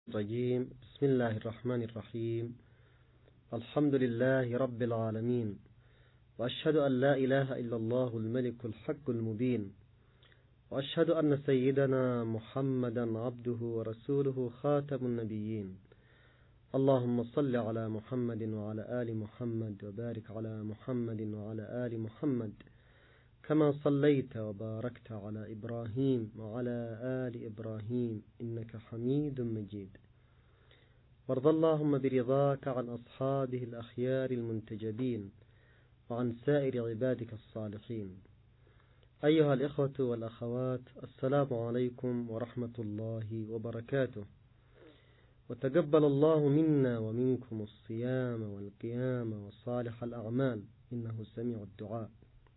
الرجيم. بسم الله الرحمن الرحيم. الحمد لله رب العالمين، وأشهد أن لا إله إلا الله الملك الحق المبين، وأشهد أن سيدنا محمدا عبده ورسوله خاتم النبيين. اللهم صل على محمد وعلى آل محمد، وبارك على محمد وعلى آل محمد كما صليت وباركت على إبراهيم وعلى آل إبراهيم إنك حميد مجيد. وارض اللهم برضاك عن أصحابه الأخيار المنتجبين وعن سائر عبادك الصالحين. أيها الإخوة والأخوات، السلام عليكم ورحمة الله وبركاته، وتقبل الله منا ومنكم الصيام والقيام وصالح الأعمال إنه سميع الدعاء.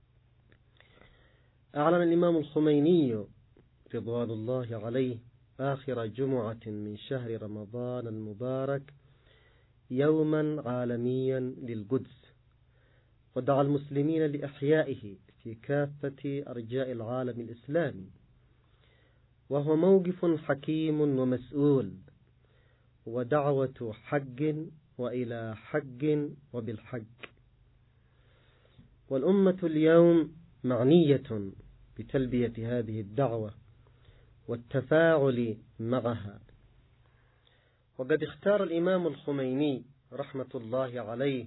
أعلن الإمام الخميني رضوان الله عليه آخر جمعة من شهر رمضان المبارك يوما عالميا للقدس، ودعا المسلمين لإحيائه في كافة أرجاء العالم الإسلامي، وهو موقف حكيم ومسؤول، ودعوة حق وإلى حق وبالحق. والأمة اليوم معنية بتلبية هذه الدعوة والتفاعل معها. وقد اختار الإمام الخميني رحمة الله عليه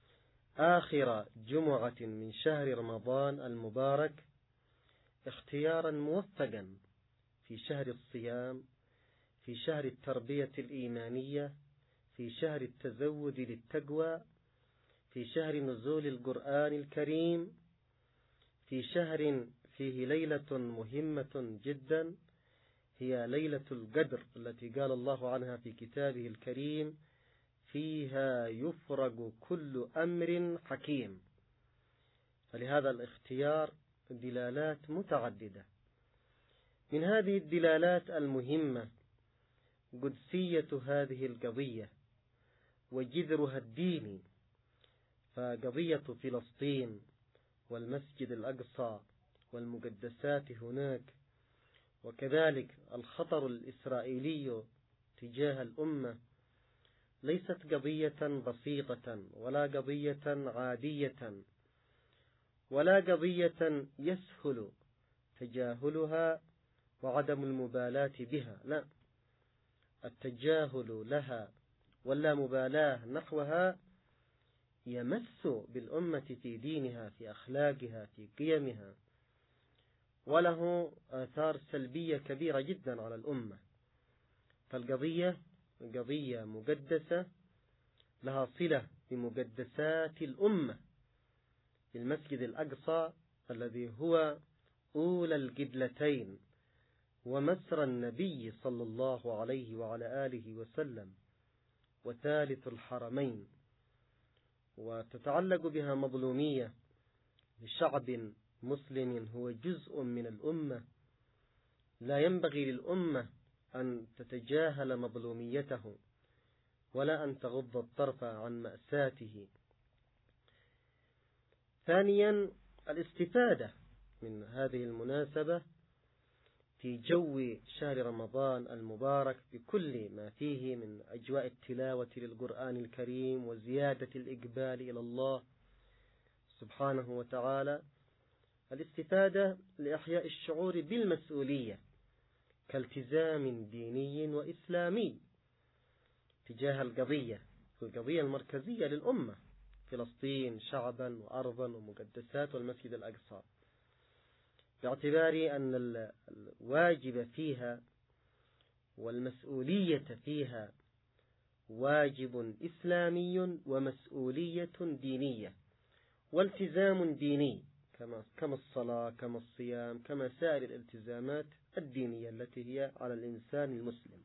آخر جمعة من شهر رمضان المبارك اختيارا موفقا في شهر الصيام، في شهر التربية الإيمانية، في شهر التزود للتقوى، في شهر نزول القرآن الكريم، في شهر فيه ليلة مهمة جدا هي ليلة القدر التي قال الله عنها في كتابه الكريم: فيها يفرق كل أمر حكيم. فلهذا الاختيار دلالات متعددة. من هذه الدلالات المهمة قدسية هذه القضية وجذرها الديني، فقضية فلسطين والمسجد الأقصى والمقدسات هناك، وكذلك الخطر الإسرائيلي تجاه الأمة، ليست قضية بسيطة ولا قضية عادية ولا قضية يسهل تجاهلها وعدم المبالاة بها، لا، التجاهل لها ولا مبالاة نحوها يمس بالأمة في دينها، في أخلاقها، في قيمها، وله آثار سلبية كبيرة جدا على الأمة. فالقضية قضية مقدسة لها صلة بمقدسات الأمة، المسجد الأقصى الذي هو أولى القبلتين ومسرى النبي صلى الله عليه وعلى آله وسلم وثالث الحرمين، وتتعلق بها مظلومية لشعب مسلم هو جزء من الأمة. لا ينبغي للأمة أن تتجاهل مظلوميته ولا أن تغض الطرف عن مأساته. ثانيا، الاستفادة من هذه المناسبة في جو شهر رمضان المبارك بكل ما فيه من أجواء التلاوة للقرآن الكريم وزيادة الإقبال إلى الله سبحانه وتعالى. الاستفادة لإحياء الشعور بالمسؤولية كالتزام ديني وإسلامي تجاه القضية المركزية للأمة، فلسطين شعبا وأرضا ومقدسات والمسجد الأقصى، باعتبار أن الواجب فيها والمسؤولية فيها واجب إسلامي ومسؤولية دينية والتزام ديني كما الصلاة، كما الصيام، كما سائر الالتزامات الدينية التي هي على الإنسان المسلم،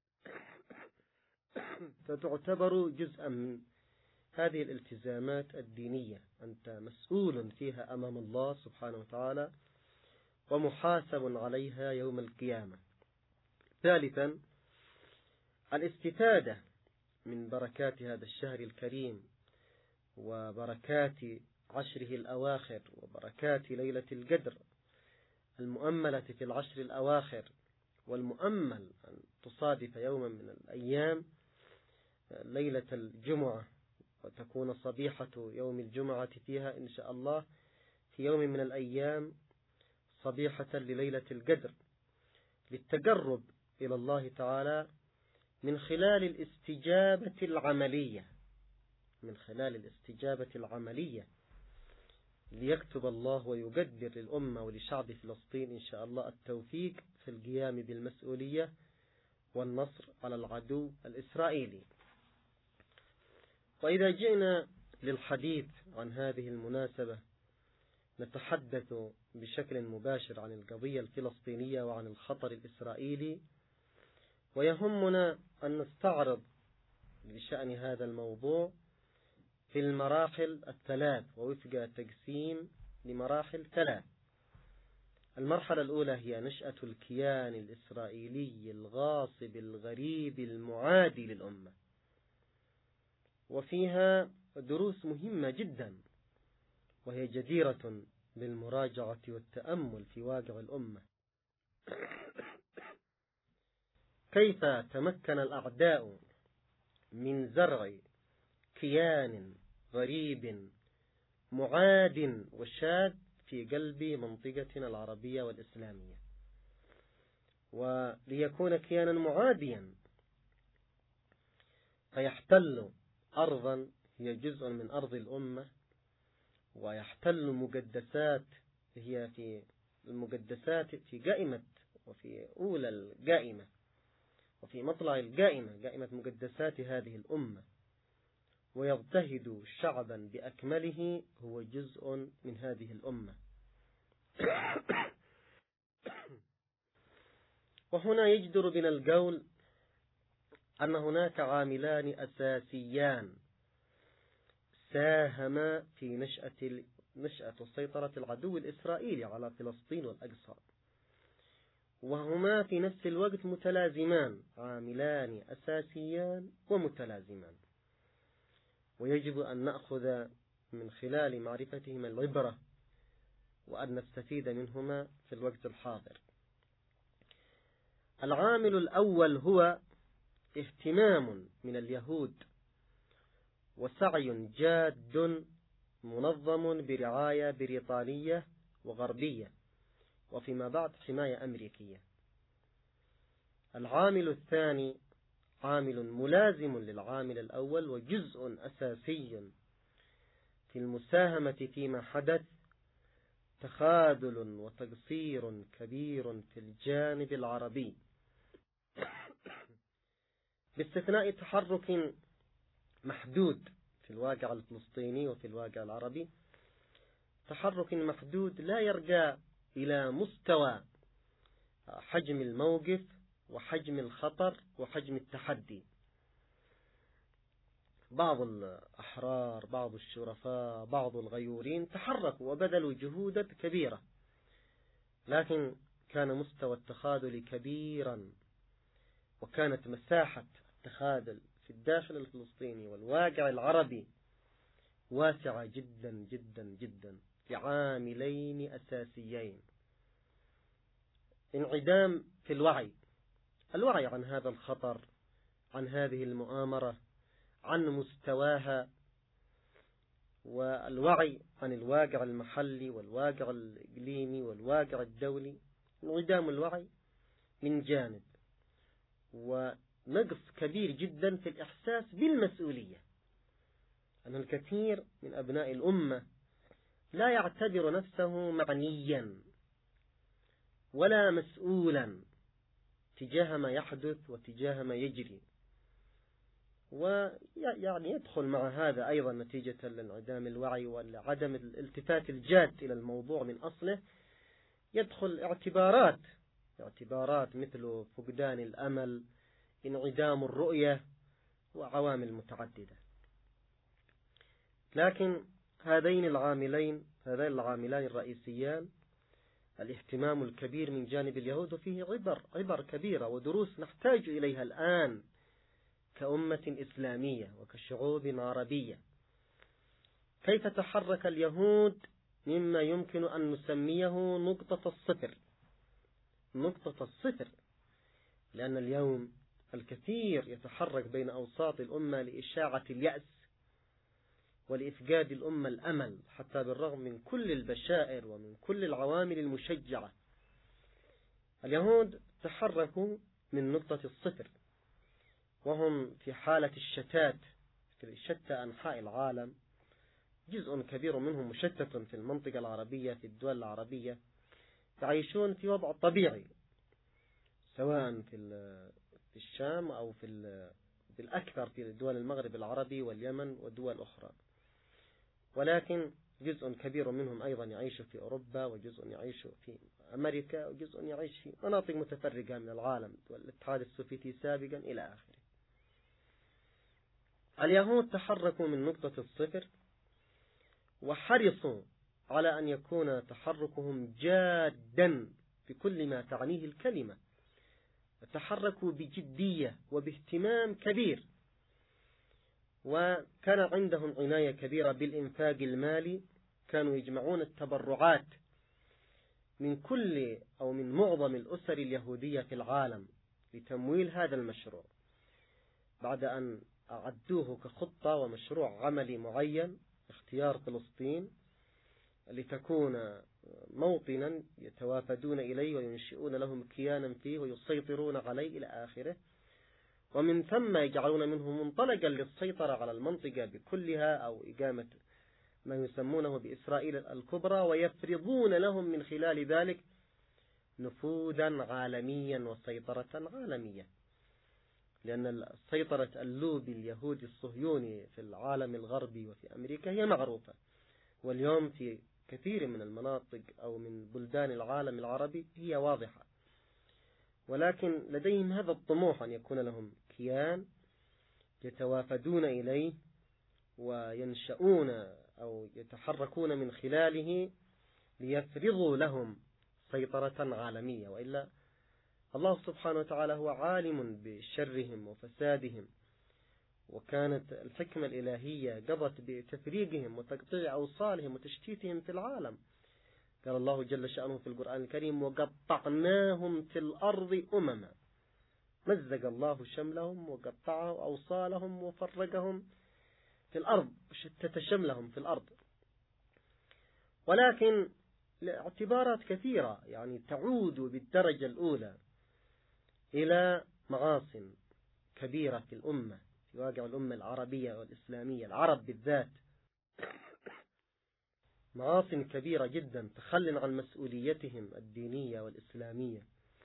فتعتبر جزءا من هذه الالتزامات الدينية. أنت مسؤول فيها أمام الله سبحانه وتعالى ومحاسب عليها يوم القيامة. ثالثا، الاستفادة من بركات هذا الشهر الكريم وبركات عشره الأواخر وبركات ليلة القدر المؤملة في العشر الأواخر، والمؤمل أن تصادف يوما من الأيام ليلة الجمعة، وتكون صبيحة يوم الجمعة فيها إن شاء الله في يوم من الأيام صبيحة لليلة القدر، للتقرب إلى الله تعالى من خلال الاستجابة العملية، ليكتب الله ويقدر للأمة ولشعب فلسطين إن شاء الله التوفيق في القيام بالمسؤولية والنصر على العدو الإسرائيلي. وإذا جئنا للحديث عن هذه المناسبة نتحدث بشكل مباشر عن القضية الفلسطينية وعن الخطر الإسرائيلي، ويهمنا أن نستعرض بشأن هذا الموضوع في المراحل الثلاث ووفق تقسيم لمراحل ثلاث. المرحلة الأولى هي نشأة الكيان الإسرائيلي الغاصب الغريب المعادي للأمة، وفيها دروس مهمة جدا وهي جديرة بالمراجعة والتأمل في واقع الأمة. كيف تمكن الأعداء من زرع كيان غريب معاد وشاذ في قلب منطقتنا العربية والإسلامية، وليكون كيانا معاديا فيحتل أرضا هي جزء من أرض الأمة، ويحتل مقدسات هي في المقدسات في قائمة وفي أولى القائمة وفي مطلع القائمة، قائمة مقدسات هذه الأمة، ويضطهد شعبا بأكمله هو جزء من هذه الأمة. وهنا يجدر بنا القول أن هناك عاملان أساسيان ساهما في نشأة سيطرة العدو الإسرائيلي على فلسطين والأقصى، وهما في نفس الوقت متلازمان، عاملان أساسيان ومتلازمان، ويجب أن نأخذ من خلال معرفتهما العبرة وأن نستفيد منهما في الوقت الحاضر. العامل الأول هو اهتمام من اليهود وسعي جاد منظم برعاية بريطانية وغربية، وفيما بعد حماية أمريكية. العامل الثاني عامل ملازم للعامل الأول وجزء أساسي في المساهمة فيما حدث، تخاذل وتقصير كبير في الجانب العربي، باستثناء تحرك محدود في الواقع الفلسطيني وفي الواقع العربي، تحرك محدود لا يرجع إلى مستوى حجم الموقف وحجم الخطر وحجم التحدي. بعض الأحرار، بعض الشرفاء، بعض الغيورين تحركوا وبذلوا جهودا كبيرة، لكن كان مستوى التخاذل كبيرا، وكانت مساحة التخاذل في الداخل الفلسطيني والواقع العربي واسعة جدا جدا جدا لعاملين أساسيين: انعدام في الوعي عن هذا الخطر، عن هذه المؤامرة، عن مستواها، والوعي عن الواقع المحلي والواقع الإقليمي والواقع الدولي. انعدام الوعي من جانب، ونقص كبير جدا في الإحساس بالمسؤولية، أن الكثير من أبناء الأمة لا يعتبر نفسه معنيا ولا مسؤولا تجاه ما يحدث وتجاه ما يجري، ويعني يدخل مع هذا أيضا نتيجة لانعدام الوعي وعدم الالتفات الجاد إلى الموضوع من أصله، يدخل اعتبارات مثل فقدان الأمل، انعدام الرؤية، وعوامل متعددة. لكن هذين العاملان الرئيسيان، الاهتمام الكبير من جانب اليهود، وفيه عبر كبيرة ودروس نحتاج إليها الآن كأمة إسلامية وكشعوب عربية. كيف تحرك اليهود مما يمكن أن نسميه نقطة الصفر لأن اليوم الكثير يتحرك بين أوساط الأمة لإشاعة اليأس ولإفقاد الأمة الأمل، حتى بالرغم من كل البشائر ومن كل العوامل المشجعة. اليهود تحركوا من نقطة الصفر، وهم في حالة الشتات في شتى أنحاء العالم. جزء كبير منهم مشتت في المنطقة العربية، في الدول العربية، يعيشون في وضع طبيعي، سواء في الشام أو بالأكثر في دول المغرب العربي واليمن ودول أخرى. ولكن جزء كبير منهم أيضا يعيش في أوروبا، وجزء يعيش في أمريكا، وجزء يعيش في مناطق متفرقة من العالم والاتحاد السوفيتي سابقا إلى آخره. اليهود تحركوا من نقطة الصفر، وحرصوا على أن يكون تحركهم جادا بكل ما تعنيه الكلمة. تحركوا بجدية وباهتمام كبير، وكان عندهم عناية كبيرة بالإنفاق المالي. كانوا يجمعون التبرعات من كل أو من معظم الأسر اليهودية في العالم لتمويل هذا المشروع، بعد أن أعدوه كخطة ومشروع عملي معين، اختيار فلسطين لتكون موطنا يتوافدون إليه وينشئون لهم كيانا فيه ويسيطرون عليه إلى آخره، ومن ثم يجعلون منه منطلقا للسيطرة على المنطقة بكلها، أو إقامة ما يسمونه بإسرائيل الكبرى، ويفرضون لهم من خلال ذلك نفوذا عالميا وسيطرة عالمية. لأن السيطرة اللوبي اليهودي الصهيوني في العالم الغربي وفي أمريكا هي معروفة، واليوم في كثير من المناطق أو من بلدان العالم العربي هي واضحة. ولكن لديهم هذا الطموح أن يكون لهم كيان يتوافدون إليه وينشؤون أو يتحركون من خلاله ليفرضوا لهم سيطرة عالمية. وإلا الله سبحانه وتعالى هو عالم بشرهم وفسادهم، وكانت الحكمة الإلهية قضت بتفريقهم وتقطيع أوصالهم وتشتيتهم في العالم. قال الله جل شأنه في القرآن الكريم: وقطعناهم في الأرض أمما. مزق الله شملهم وقطع أوصالهم وفرقهم في الأرض وشتت شملهم في الأرض. ولكن لاعتبارات كثيرة يعني تعود بالدرجة الأولى إلى معاصٍ كبيرة في الأمة، في واقع الأمة العربية والإسلامية، العرب بالذات، معاصٍ كبيرة جدا تخل عن مسؤوليتهم الدينية والإسلامية،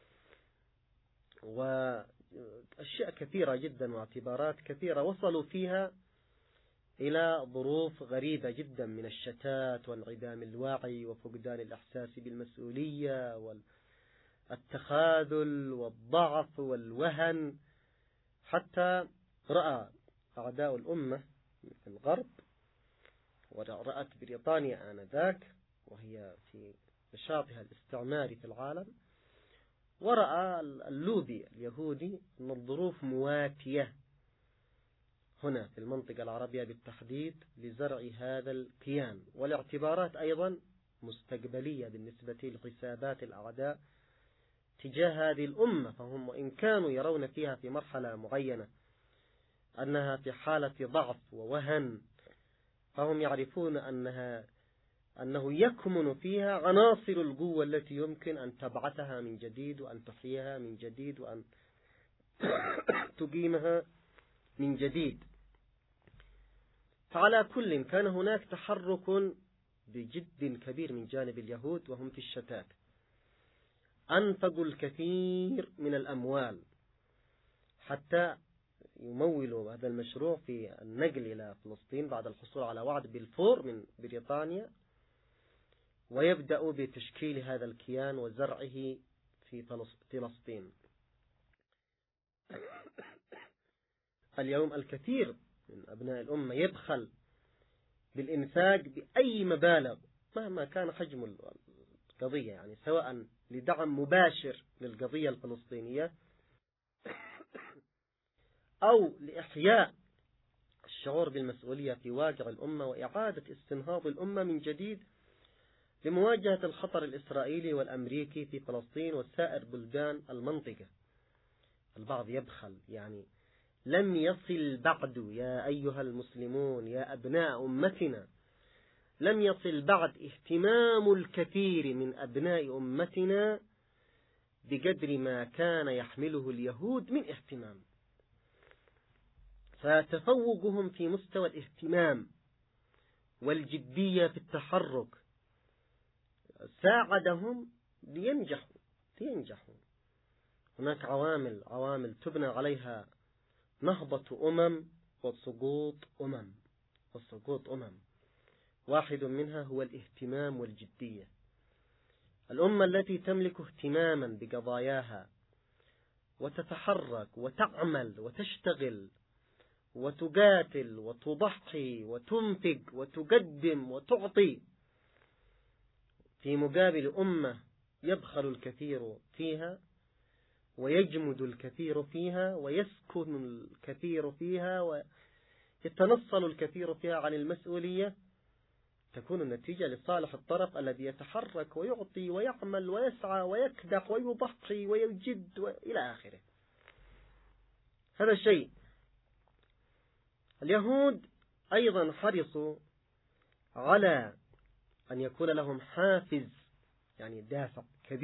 وأشياء كثيرة جدا واعتبارات كثيرة وصلوا فيها إلى ظروف غريبة جدا من الشتات وانعدام الوعي وفقدان الإحساس بالمسؤولية والتخاذل والضعف والوهن. حتى رأى أعداء الأمة في الغرب، ورأت بريطانيا آنذاك وهي في نشاطها الاستعماري في العالم، ورأى اللوبي اليهودي أن الظروف مواتية هنا في المنطقة العربية بالتحديد لزرع هذا الكيان، والاعتبارات أيضا مستقبلية بالنسبة لحسابات الأعداء تجاه هذه الأمة. فهم وإن كانوا يرون فيها في مرحلة معينة أنها في حالة ضعف ووهن، فهم يعرفون أنه يكمن فيها عناصر القوة التي يمكن أن تبعثها من جديد وأن تحييها من جديد وأن تقيمها من جديد. فعلى كل كان هناك تحرك بجد كبير من جانب اليهود وهم في الشتات. أنفقوا الكثير من الأموال حتى يمولوا هذا المشروع في النقل إلى فلسطين بعد الحصول على وعد بالفور من بريطانيا، ويبدأوا بتشكيل هذا الكيان وزرعه في فلسطين. اليوم الكثير من أبناء الأمة يبخل بالإنفاق بأي مبالغ مهما كان حجم القضية، يعني سواء لدعم مباشر للقضية الفلسطينية أو لإحياء الشعور بالمسؤولية في واقع الأمة وإعادة استنهاض الأمة من جديد لمواجهة الخطر الإسرائيلي والأمريكي في فلسطين وسائر بلدان المنطقة. البعض يبخل، يعني لم يصل بعد يا أيها المسلمون يا أبناء أمتنا، لم يصل بعد اهتمام الكثير من أبناء أمتنا بقدر ما كان يحمله اليهود من اهتمام. فتفوقهم في مستوى الاهتمام والجدية في التحرك ساعدهم لينجحوا. هناك عوامل تبنى عليها نهضة وسقوط أمم. واحد منها هو الاهتمام والجدية. الأمة التي تملك اهتماما بقضاياها وتتحرك وتعمل وتشتغل وتقاتل وتضحي وتنفق وتقدم وتعطي، في مقابل أمة يبخل الكثير فيها ويجمد الكثير فيها ويسكن الكثير فيها ويتنصل الكثير فيها عن المسؤولية، تكون النتيجة لصالح الطرف الذي يتحرك ويعطي ويعمل ويسعى ويكدح ويضحي ويجد إلى آخره. هذا الشيء. اليهود أيضا حرصوا على أن يكون لهم حافز، يعني دافع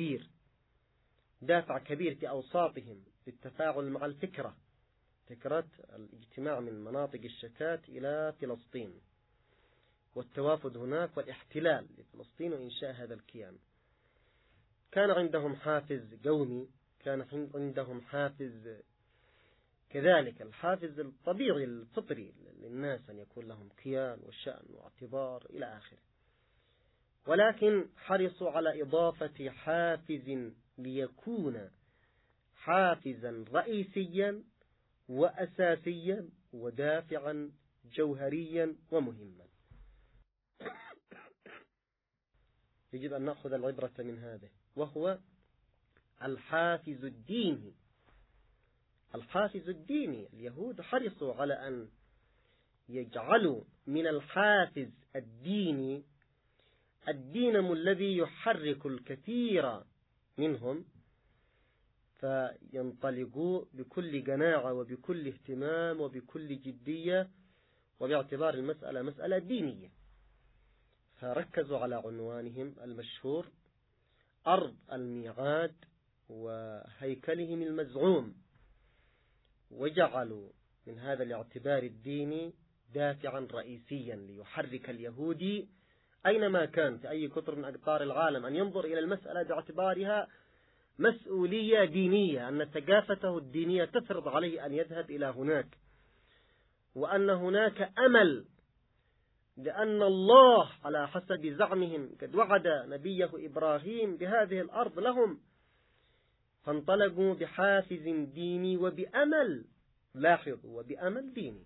كبير في أوساطهم للتفاعل مع فكرة الاجتماع من مناطق الشتات إلى فلسطين والتوافد هناك والاحتلال لفلسطين وإنشاء هذا الكيان. كان عندهم حافز قومي، كان عندهم حافز كذلك الحافز الطبيعي الفطري للناس أن يكون لهم كيان وشأن واعتبار إلى آخره، ولكن حرصوا على إضافة حافز ليكون حافزا رئيسيا وأساسيا ودافعا جوهريا ومهما. يجب أن نأخذ العبرة من هذا، وهو الحافز الديني. اليهود حرصوا على أن يجعلوا من الحافز الديني الدينم الذي يحرك الكثير منهم، فينطلقوا بكل قناعة وبكل اهتمام وبكل جدية وباعتبار المسألة مسألة دينية. فركزوا على عنوانهم المشهور أرض الميعاد وهيكلهم المزعوم، وجعلوا من هذا الاعتبار الديني دافعا رئيسيا ليحرك اليهودي أينما كان في أي قطر من أقطار العالم أن ينظر إلى المسألة باعتبارها مسؤولية دينية، أن ثقافته الدينية تفرض عليه أن يذهب إلى هناك، وأن هناك أمل، لأن الله على حسب زعمهم قد وعد نبيه إبراهيم بهذه الأرض لهم، فانطلقوا بحافز ديني وبأمل، لاحظوا، وبأمل ديني.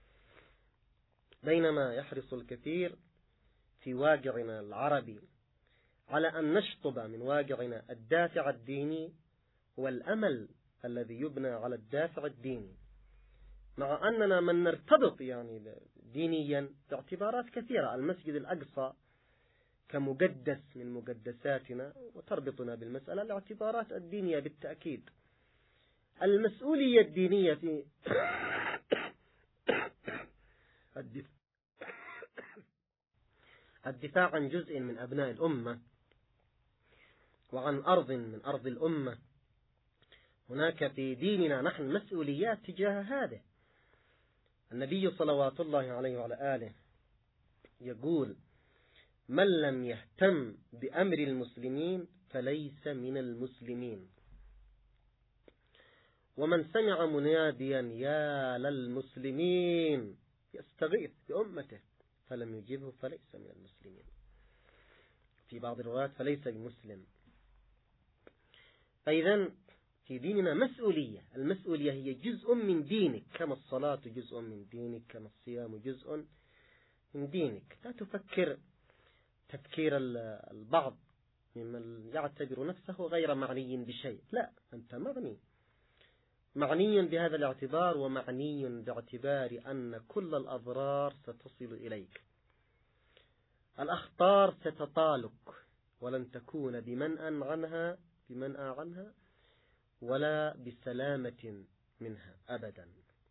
بينما يحرص الكثير في واقعنا العربي على أن نشطب من واقعنا الدافع الديني والأمل الذي يبنى على الدافع الديني، مع أننا من نرتبط يعني دينيا باعتبارات كثيرة. المسجد الأقصى كمقدس من مقدساتنا وتربطنا بالمسألة الاعتبارات الدينية بالتأكيد. المسؤولية الدينية في الدفاع عن جزء من أبناء الأمة وعن أرض من أرض الأمة. هناك في ديننا نحن مسؤوليات تجاه هذا. النبي صلوات الله عليه وعلى آله يقول: من لم يهتم بأمر المسلمين فليس من المسلمين، ومن سمع مناديا يا للمسلمين يستغيث بأمته فلم يجبه فليس من المسلمين. في بعض الروايات فليس بمسلم. أيضا في ديننا مسؤولية. المسؤولية هي جزء من دينك، كما الصلاة جزء من دينك، كما الصيام جزء من دينك. لا تفكر تفكير البعض ممن يعتبر نفسه غير معني بشيء. لا، أنت معني بهذا الاعتبار، ومعني باعتبار أن كل الأضرار ستصل إليك. الأخطار ستطالك ولن تكون بمنأى عنها، ولا بسلامة منها أبدا.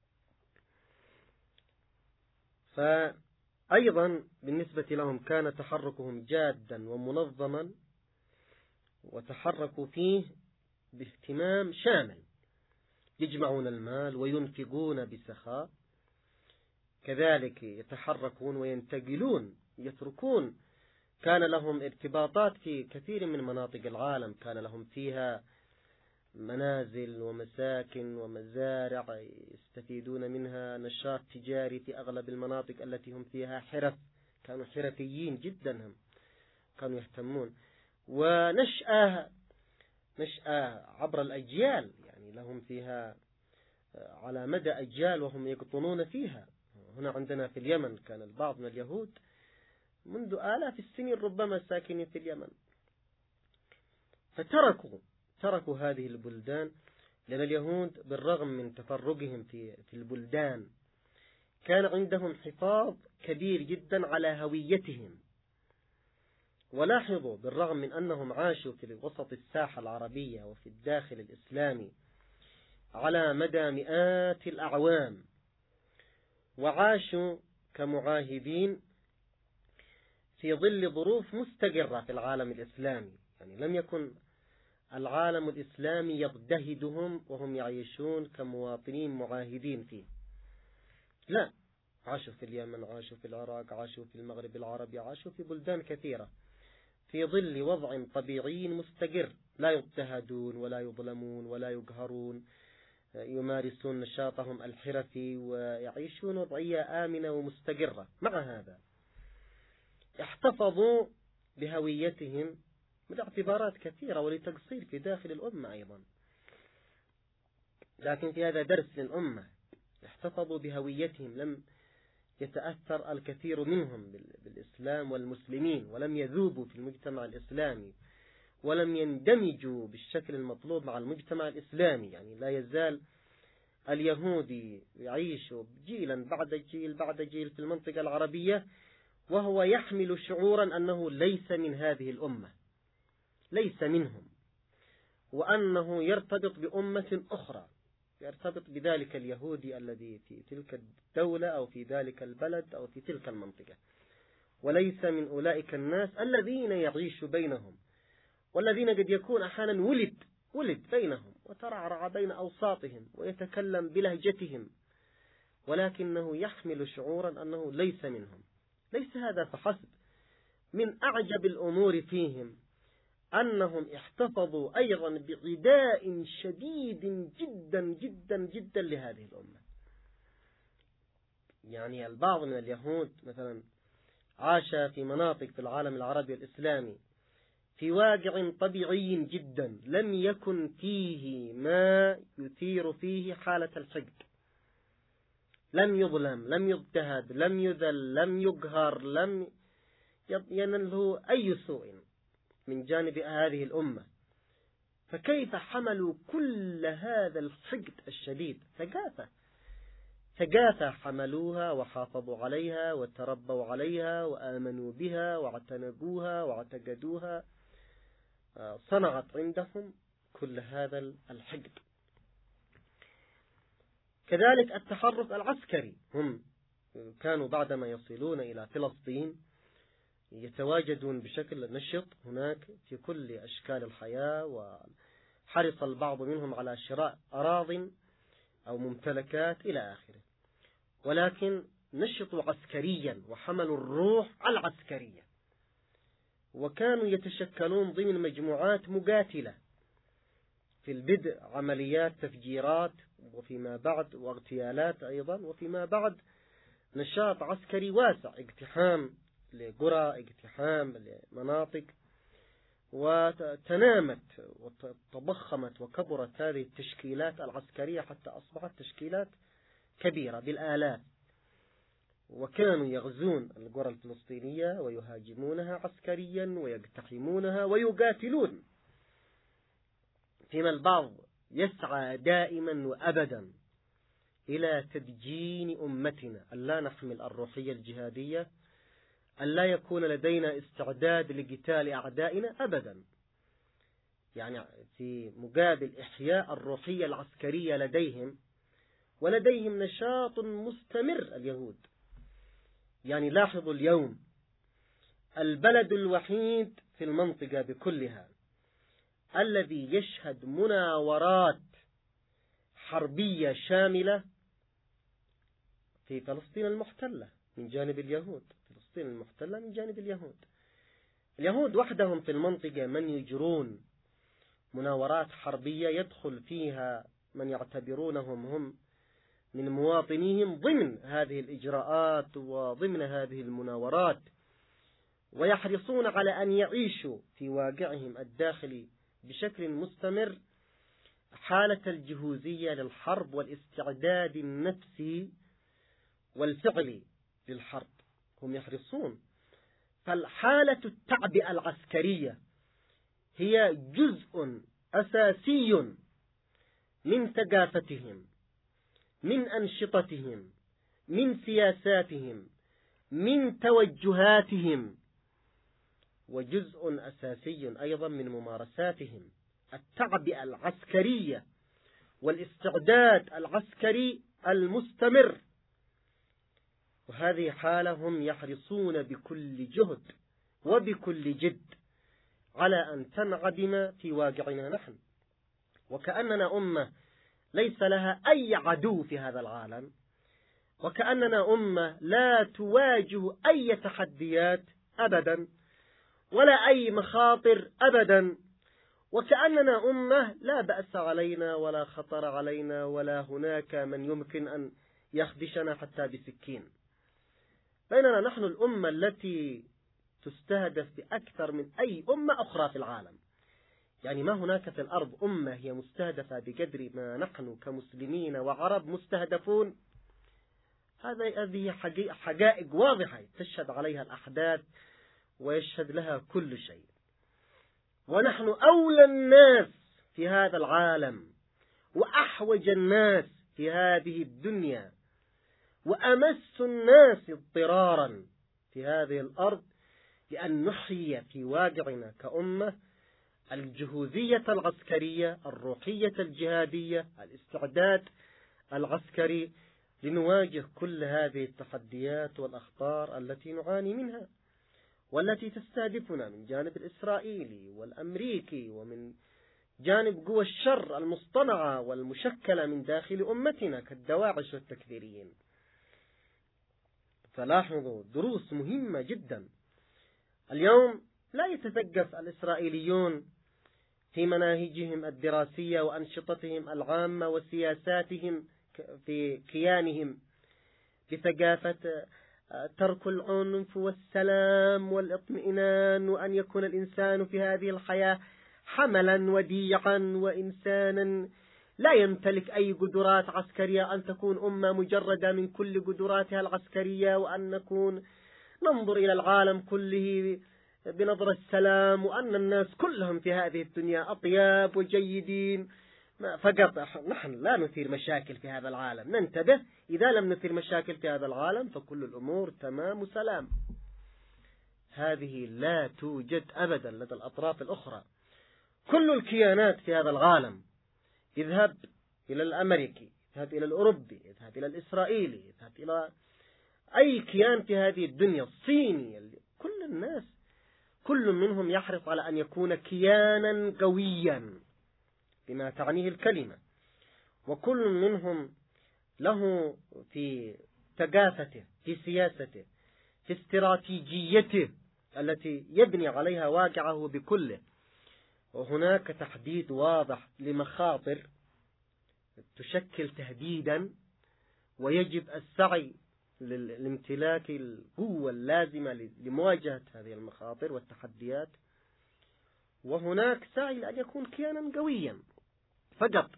فأيضا بالنسبة لهم كان تحركهم جادا ومنظما، وتحركوا فيه باهتمام شامل، يجمعون المال وينفقون بسخاء، كذلك يتحركون وينتقلون يتركون. كان لهم ارتباطات في كثير من مناطق العالم، كان لهم فيها منازل ومساكن ومزارع يستفيدون منها، نشاط تجاري في أغلب المناطق التي هم فيها حرف، كانوا حرفيين جدا، هم كانوا يهتمون. ونشأة عبر الأجيال، يعني لهم فيها على مدى أجيال وهم يقطنون فيها. هنا عندنا في اليمن كان البعض من اليهود منذ آلاف السنين ربما ساكنين في اليمن، فتركوا هذه البلدان، لأن اليهود بالرغم من تفرقهم في البلدان كان عندهم حفاظ كبير جدا على هويتهم. ولاحظوا بالرغم من أنهم عاشوا في وسط الساحة العربية وفي الداخل الإسلامي على مدى مئات الأعوام، وعاشوا كمعاهدين في ظل ظروف مستقرة في العالم الإسلامي، يعني لم يكن العالم الإسلامي يضطهدهم وهم يعيشون كمواطنين معاهدين فيه، لا، عاشوا في اليمن، عاشوا في العراق، عاشوا في المغرب العربي، عاشوا في بلدان كثيرة في ظل وضع طبيعي مستقر، لا يضطهدون ولا يظلمون ولا يقهرون، يمارسون نشاطهم الحرفي ويعيشون وضعية آمنة ومستقرة. مع هذا احتفظوا بهويتهم لاعتبارات كثيرة ولتقصير في داخل الأمة أيضا، لكن في هذا درس للأمة. احتفظوا بهويتهم، لم يتأثر الكثير منهم بالإسلام والمسلمين، ولم يذوبوا في المجتمع الإسلامي، ولم يندمجوا بالشكل المطلوب مع المجتمع الإسلامي. يعني لا يزال اليهودي يعيش جيلا بعد جيل بعد جيل في المنطقة العربية وهو يحمل شعورا أنه ليس من هذه الأمة، ليس منهم، وأنه يرتبط بأمة أخرى، يرتبط بذلك اليهودي الذي في تلك الدولة أو في ذلك البلد أو في تلك المنطقة، وليس من أولئك الناس الذين يعيش بينهم، والذين قد يكون أحيانا ولد بينهم وترعرع بين أوساطهم ويتكلم بلهجتهم، ولكنه يحمل شعورا أنه ليس منهم. ليس هذا فحسب، من أعجب الأمور فيهم أنهم احتفظوا أيضا بعداء شديد جدا جدا جدا لهذه الأمة. يعني البعض من اليهود مثلا عاش في مناطق في العالم العربي الإسلامي في واقع طبيعي جدا، لم يكن فيه ما يثير فيه حالة الحقد، لم يظلم، لم يضطهد، لم يذل، لم يقهر، لم ينله أي سوء من جانب هذه الأمة. فكيف حملوا كل هذا الحقد الشديد؟ ثقافة حملوها وحافظوا عليها وتربوا عليها وآمنوا بها واعتنقوها واعتقدوها، صنعت عندهم كل هذا الحقد. كذلك التحرك العسكري، هم كانوا بعدما يصلون إلى فلسطين يتواجدون بشكل نشط هناك في كل أشكال الحياة، وحرص البعض منهم على شراء أراضٍ أو ممتلكات إلى آخره، ولكن نشطوا عسكريا وحملوا الروح العسكرية، وكانوا يتشكلون ضمن مجموعات مقاتلة، في البدء عمليات تفجيرات وفيما بعد واغتيالات أيضا، وفيما بعد نشاط عسكري واسع، اقتحام لقرى، اقتحام لمناطق، وتنامت وتضخمت وكبرت هذه التشكيلات العسكرية حتى أصبحت تشكيلات كبيرة بالآلاف، وكانوا يغزون القرى الفلسطينية ويهاجمونها عسكريا ويقتحمونها ويقاتلون، فيما البعض يسعى دائما وأبدا إلى تدجين أمتنا، ألا نحمل الروحية الجهادية، ألا يكون لدينا استعداد لقتال أعدائنا أبدا، يعني في مقابل إحياء الروحية العسكرية لديهم، ولديهم نشاط مستمر اليهود. يعني لاحظوا اليوم البلد الوحيد في المنطقة بكلها الذي يشهد مناورات حربية شاملة في فلسطين المحتلة من جانب اليهود. فلسطين المحتلة من جانب اليهود. اليهود وحدهم في المنطقة من يجرون مناورات حربية يدخل فيها من يعتبرونهم هم من مواطنيهم ضمن هذه الإجراءات وضمن هذه المناورات، ويحرصون على أن يعيشوا في واقعهم الداخلي بشكل مستمر حالة الجهوزية للحرب والاستعداد النفسي والفعلي للحرب. هم يحرصون. فالحالة التعبئة العسكرية هي جزء أساسي من ثقافتهم، من أنشطتهم، من سياساتهم، من توجهاتهم، وجزء أساسي أيضا من ممارساتهم. التعبئة العسكرية والاستعداد العسكري المستمر، وهذه حالة هم يحرصون بكل جهد وبكل جد على أن تنعدم في واقعنا نحن، وكأننا أمة ليس لها أي عدو في هذا العالم، وكأننا أمة لا تواجه أي تحديات أبدا ولا أي مخاطر أبدا، وكأننا أمة لا بأس علينا ولا خطر علينا ولا هناك من يمكن أن يخدشنا حتى بسكين. بينما نحن الأمة التي تستهدف بأكثر من أي أمة أخرى في العالم. يعني ما هناك في الأرض أمة هي مستهدفة بقدر ما نحن كمسلمين وعرب مستهدفون. هذه حقائق واضحة تشهد عليها الأحداث ويشهد لها كل شيء. ونحن أولى الناس في هذا العالم وأحوج الناس في هذه الدنيا وأمس الناس اضطرارا في هذه الأرض لأن نحيي في واقعنا كأمة الجهوزية العسكرية، الروحية الجهادية، الاستعداد العسكري لنواجه كل هذه التحديات والأخطار التي نعاني منها، والتي تستهدفنا من جانب الإسرائيلي والأمريكي ومن جانب قوى الشر المصطنعة والمشكلة من داخل أمتنا كالدواعش والتكفيريين. فلاحظوا دروس مهمة جدا. اليوم لا يتثقف الإسرائيليون في مناهجهم الدراسية وأنشطتهم العامة وسياساتهم في كيانهم بثقافة ترك العنف والسلام والاطمئنان، وأن يكون الإنسان في هذه الحياة حملا وديعا وإنسانا لا يمتلك أي قدرات عسكرية، أن تكون أمة مجردة من كل قدراتها العسكرية، وأن نكون ننظر إلى العالم كله بنظر السلام، وأن الناس كلهم في هذه الدنيا أطياب وجيدين فقط. نحن لا نثير مشاكل في هذا العالم، ننتبه إذا لم نثير مشاكل في هذا العالم فكل الأمور تمام وسلام. هذه لا توجد أبدا لدى الأطراف الأخرى. كل الكيانات في هذا العالم، اذهب إلى الأمريكي، اذهب إلى الأوروبي، اذهب إلى الإسرائيلي، اذهب إلى أي كيان في هذه الدنيا، الصيني، كل الناس كل منهم يحرص على أن يكون كيانا قويا بما تعنيه الكلمة، وكل منهم له في ثقافته، في سياسته، في استراتيجيته التي يبني عليها واقعه بكله. وهناك تحديد واضح لمخاطر تشكل تهديدا، ويجب السعي لامتلاك القوة اللازمة لمواجهة هذه المخاطر والتحديات. وهناك سعي لأن يكون كيانا قويا فقط.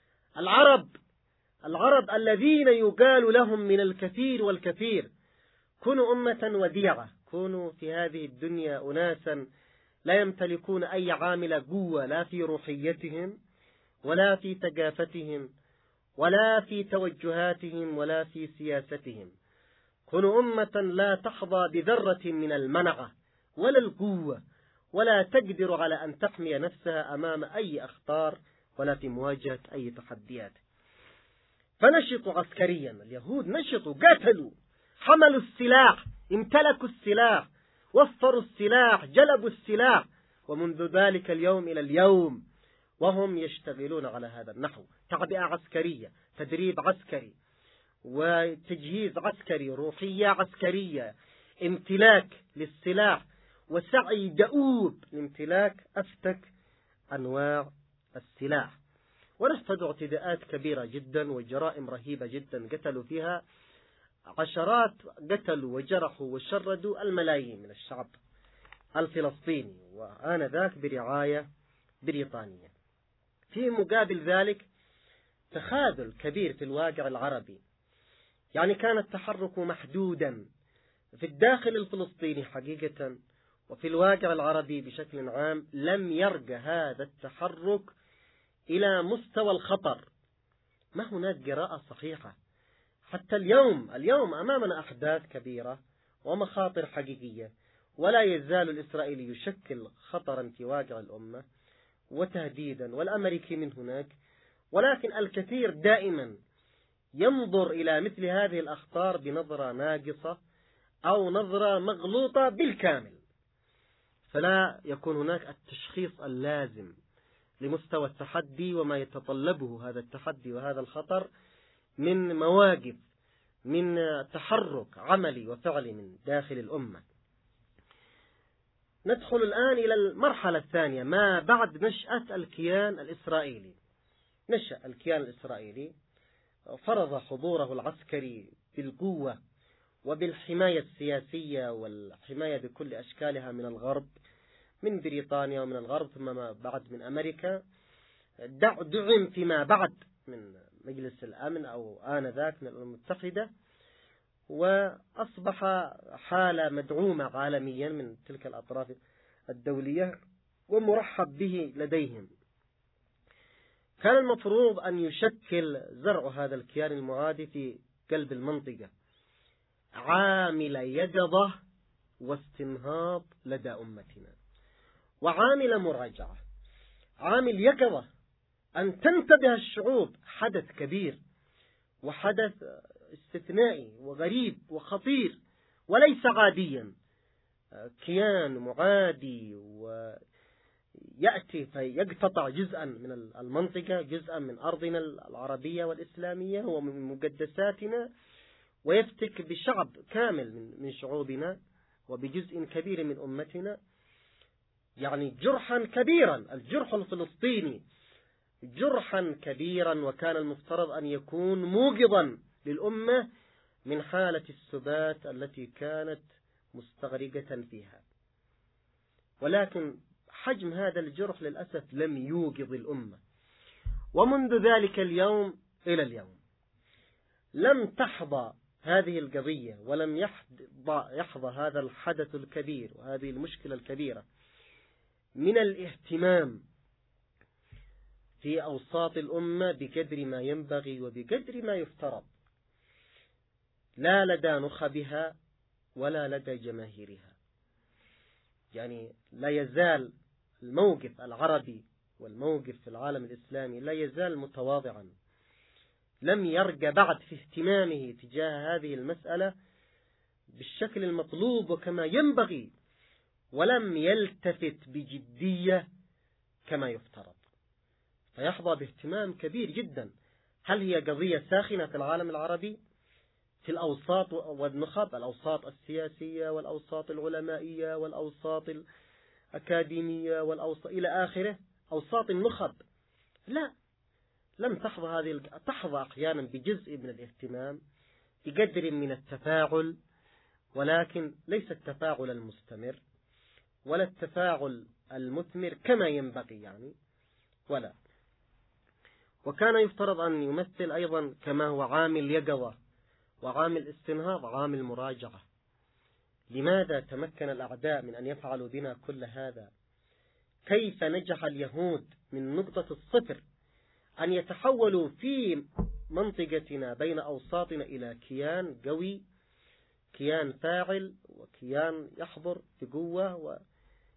العرب الذين يقال لهم من الكثير والكثير كونوا أمة وديعة، كونوا في هذه الدنيا أناسا لا يمتلكون أي عامل قوة، لا في روحيتهم ولا في ثقافتهم ولا في توجهاتهم ولا في سياستهم. كونوا أمة لا تحظى بذرة من المنعة ولا القوة ولا تقدر على أن تحمي نفسها أمام أي أخطار ولا في مواجهة أي تحديات. فنشطوا عسكريا، اليهود نشطوا، قتلوا، حملوا السلاح، امتلكوا السلاح، وفروا السلاح، جلبوا السلاح، ومنذ ذلك اليوم إلى اليوم وهم يشتغلون على هذا النحو: تعبئة عسكرية، تدريب عسكري، وتجهيز عسكري، روحية عسكرية، امتلاك للسلاح، وسعي دؤوب لامتلاك أفتك أنواع السلاح. ونفذوا اعتداءات كبيرة جدا وجرائم رهيبة جدا، قتلوا فيها عشرات، قتلوا وجرحوا وشردوا الملايين من الشعب الفلسطيني، وآنذاك برعاية بريطانية. في مقابل ذلك تخاذل كبير في الواقع العربي، يعني كان التحرك محدودا في الداخل الفلسطيني حقيقة، وفي الواقع العربي بشكل عام لم يرجع هذا التحرك إلى مستوى الخطر. ما هناك قراءة صحيحة حتى اليوم أمامنا أحداث كبيرة ومخاطر حقيقية، ولا يزال الإسرائيلي يشكل خطرا في واقع الأمة وتهديدا، والأمريكي من هناك، ولكن الكثير دائما ينظر إلى مثل هذه الأخطار بنظرة ناقصة أو نظرة مغلوطة بالكامل، فلا يكون هناك التشخيص اللازم لمستوى التحدي وما يتطلبه هذا التحدي وهذا الخطر من مواقف، من تحرك عملي وفعلي من داخل الأمة. ندخل الآن إلى المرحلة الثانية، ما بعد نشأة الكيان الإسرائيلي. نشأ الكيان الإسرائيلي، فرض حضوره العسكري بالقوة وبالحماية السياسية والحماية بكل أشكالها من الغرب، من بريطانيا ومن الغرب، ثم ما بعد من أمريكا، دعم فيما بعد من مجلس الأمن أو آنذاك من الأمم المتحدة، وأصبح حالة مدعومة عالميا من تلك الأطراف الدولية ومرحب به لديهم. كان المفروض أن يشكل زرع هذا الكيان المعادي في قلب المنطقة عامل يقظة واستنهاض لدى أمتنا، وعامل مراجعة، عامل يقظة أن تنتبه الشعوب. حدث كبير وحدث استثنائي وغريب وخطير وليس عاديا، كيان معادي ويأتي فيقتطع جزءا من المنطقة، جزءا من أرضنا العربية والإسلامية ومن مقدساتنا، ويفتك بشعب كامل من شعوبنا وبجزء كبير من أمتنا، يعني جرحا كبيرا. الجرح الفلسطيني جرحا كبيرا، وكان المفترض أن يكون موقظا للأمة من حالة السبات التي كانت مستغرقة فيها، ولكن حجم هذا الجرح للأسف لم يوقظ الأمة. ومنذ ذلك اليوم إلى اليوم لم تحظى هذه القضية ولم يحظى هذا الحدث الكبير وهذه المشكلة الكبيرة من الاهتمام في أوساط الأمة بقدر ما ينبغي وبقدر ما يفترض، لا لدى نخبها ولا لدى جماهيرها. يعني لا يزال الموقف العربي والموقف في العالم الإسلامي لا يزال متواضعا، لم يرجع بعد في اهتمامه تجاه هذه المسألة بالشكل المطلوب وكما ينبغي، ولم يلتفت بجدية كما يفترض، فيحظى باهتمام كبير جدا. هل هي قضية ساخنة في العالم العربي في الأوساط والنخب، الأوساط السياسية والأوساط العلمائية والأوساط الأكاديمية والأوساط إلى آخره، أوساط النخب؟ لا، لم تحظى هذه، تحظى أحيانا بجزء من الاهتمام، بقدر من التفاعل، ولكن ليس التفاعل المستمر ولا التفاعل المثمر كما ينبغي يعني، ولا. وكان يفترض أن يمثل أيضا كما هو عامل يقظة وعامل استنهاض عامل مراجعة. لماذا تمكن الأعداء من أن يفعلوا بنا كل هذا؟ كيف نجح اليهود من نقطة الصفر أن يتحولوا في منطقتنا بين أوساطنا إلى كيان قوي، كيان فاعل، وكيان يحضر بقوة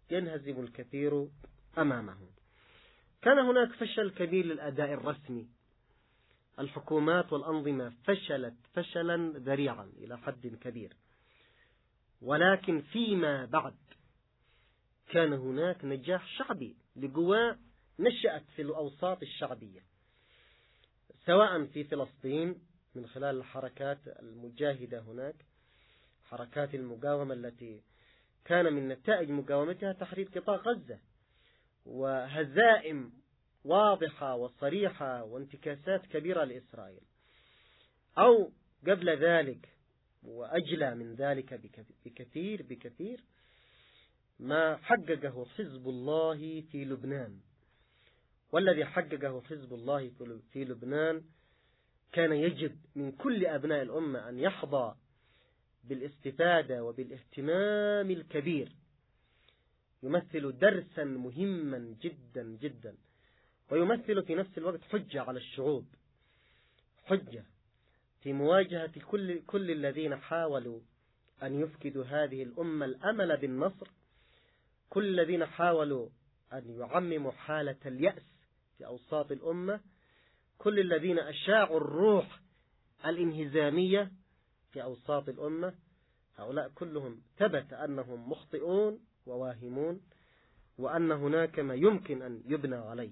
ينهزم الكثير أمامه. كان هناك فشل كبير للأداء الرسمي، الحكومات والأنظمة فشلت فشلا ذريعا إلى حد كبير، ولكن فيما بعد كان هناك نجاح شعبي لقوى نشأت في الأوساط الشعبية، سواء في فلسطين من خلال الحركات المجاهدة هناك، حركات المقاومة التي كان من نتائج مقاومتها تحرير قطاع غزة وهزائم واضحة وصريحة وانتكاسات كبيرة لإسرائيل، أو قبل ذلك وأجلى من ذلك بكثير ما حققه حزب الله في لبنان. والذي حققه حزب الله في لبنان كان يجب من كل أبناء الأمة أن يحظى بالاستفادة وبالاهتمام الكبير، يمثل درسا مهما جدا جدا، ويمثل في نفس الوقت حجة على الشعوب، حجة في مواجهة كل الذين حاولوا أن يفقدوا هذه الأمة الأمل بالنصر، كل الذين حاولوا أن يعمموا حالة اليأس في أوساط الأمة، كل الذين أشاعوا الروح الانهزامية في أوساط الأمة. هؤلاء كلهم ثبت أنهم مخطئون وواهمون، وأن هناك ما يمكن أن يبنى عليه.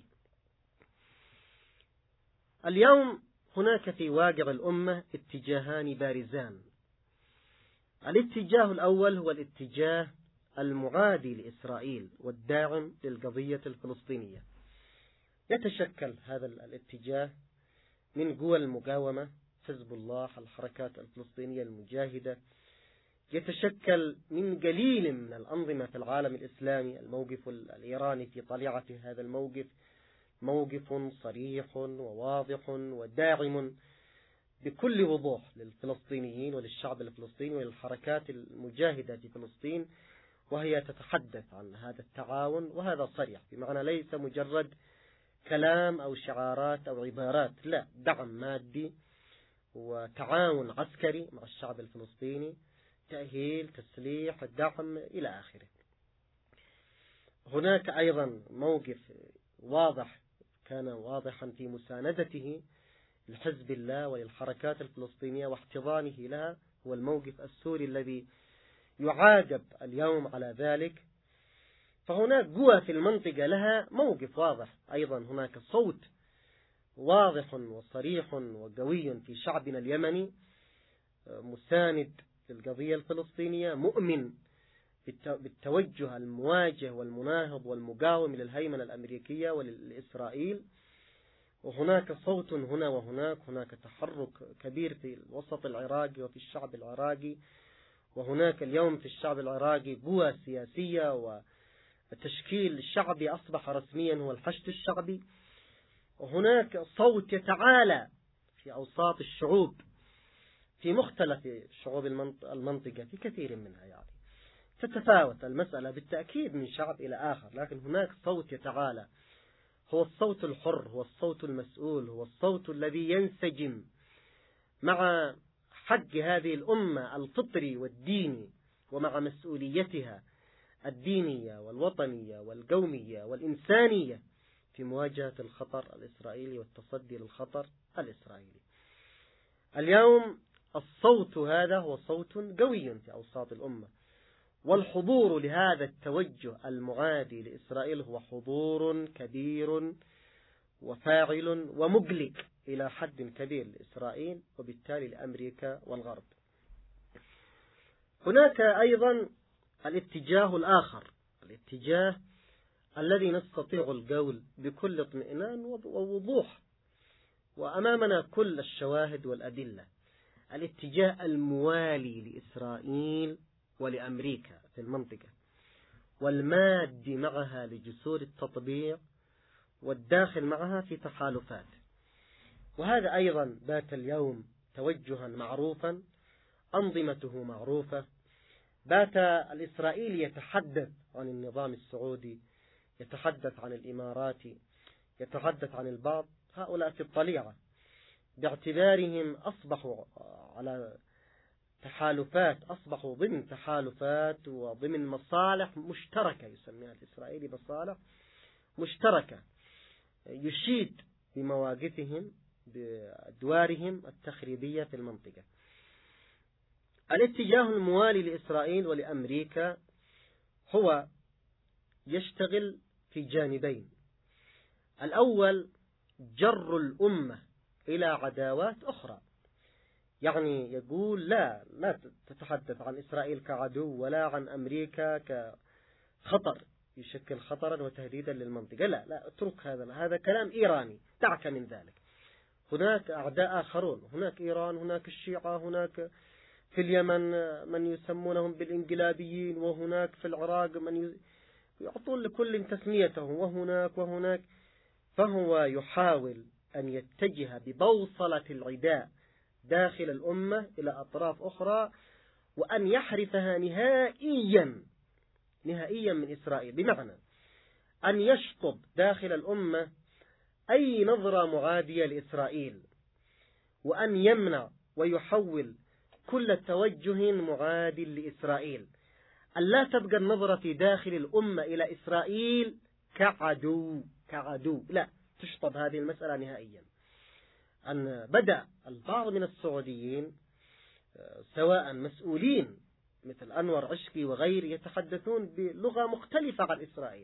اليوم هناك في واقع الأمة اتجاهان بارزان. الاتجاه الأول هو الاتجاه المعادي لإسرائيل والداعم للقضية الفلسطينية. يتشكل هذا الاتجاه من قوى المقاومة، حزب الله، الحركات الفلسطينية المجاهدة، يتشكل من قليل من الأنظمة في العالم الإسلامي. الموقف الإيراني في طليعة هذا الموقف موقف صريح وواضح وداعم بكل وضوح للفلسطينيين وللشعب الفلسطيني وللحركات المجاهدة في فلسطين، وهي تتحدث عن هذا التعاون، وهذا صريح بمعنى ليس مجرد كلام أو شعارات أو عبارات، لا، دعم مادي وتعاون عسكري مع الشعب الفلسطيني، تأهيل، تسليح، دعم إلى آخره. هناك أيضا موقف واضح كان واضحا في مساندته لحزب الله وللحركات الفلسطينية واحتضانه لها، هو الموقف السوري الذي يعاتب اليوم على ذلك. فهناك قوى في المنطقة لها موقف واضح. أيضا هناك صوت واضح وصريح وقوي في شعبنا اليمني مساند للقضية الفلسطينية، مؤمن بالتوجه المواجه والمناهض والمقاوم للهيمنة الأمريكية ولإسرائيل. وهناك صوت هنا وهناك، هناك تحرك كبير في الوسط العراقي وفي الشعب العراقي، وهناك اليوم في الشعب العراقي قوى سياسية وتشكيل شعبي أصبح رسميا هو الحشد الشعبي. وهناك صوت يتعالى في أوساط الشعوب في مختلف شعوب المنطقة في كثير منها، يعني تتفاوت المسألة بالتأكيد من شعب إلى آخر، لكن هناك صوت يتعالى، هو الصوت الحر، هو الصوت المسؤول، هو الصوت الذي ينسجم مع حق هذه الأمة الفطري والديني ومع مسؤوليتها الدينية والوطنية والقومية والإنسانية في مواجهة الخطر الإسرائيلي والتصدي للخطر الإسرائيلي. اليوم الصوت هذا هو صوت قوي في أوساط الأمة، والحضور لهذا التوجه المعادي لإسرائيل هو حضور كبير وفاعل ومقلق إلى حد كبير لإسرائيل وبالتالي لأمريكا والغرب. هناك أيضا الاتجاه الآخر، الاتجاه الذي نستطيع القول بكل اطمئنان ووضوح وأمامنا كل الشواهد والأدلة، الاتجاه الموالي لإسرائيل ولأمريكا في المنطقة، والماد معها لجسور التطبيع، والداخل معها في تحالفات. وهذا أيضا بات اليوم توجها معروفا، أنظمته معروفة. بات الإسرائيلي يتحدث عن النظام السعودي، يتحدث عن الإماراتي، يتحدث عن البعض، هؤلاء في الطليعة باعتبارهم أصبحوا على تحالفات، أصبحوا ضمن تحالفات وضمن مصالح مشتركة يسميها الإسرائيلي مصالح مشتركة، يشيد بمواقفهم بأدوارهم التخريبية في المنطقة. الاتجاه الموالي لإسرائيل ولأمريكا هو يشتغل في جانبين: الأول جر الأمة إلى عداوات أخرى، يعني يقول لا تتحدث عن إسرائيل كعدو ولا عن أمريكا كخطر يشكل خطرا وتهديدا للمنطقة، لا اترك هذا كلام إيراني، دعك من ذلك. هناك أعداء آخرون، هناك إيران، هناك الشيعة، هناك في اليمن من يسمونهم بالإنقلابيين، وهناك في العراق من يعطون لكل تسميته، وهناك. فهو يحاول أن يتجه ببوصلة العداء داخل الأمة إلى أطراف أخرى، وأن يحرفها نهائيا من إسرائيل، بمعنى أن يشطب داخل الأمة أي نظرة معادية لإسرائيل، وأن يمنع ويحول كل توجه معاد لإسرائيل، أن لا تبقى النظرة في داخل الأمة إلى إسرائيل كعدو، لا، تشطب هذه المسألة نهائيا. أن بدأ البعض من السعوديين سواء مسؤولين مثل أنور عشقي وغيره يتحدثون بلغة مختلفة عن إسرائيل،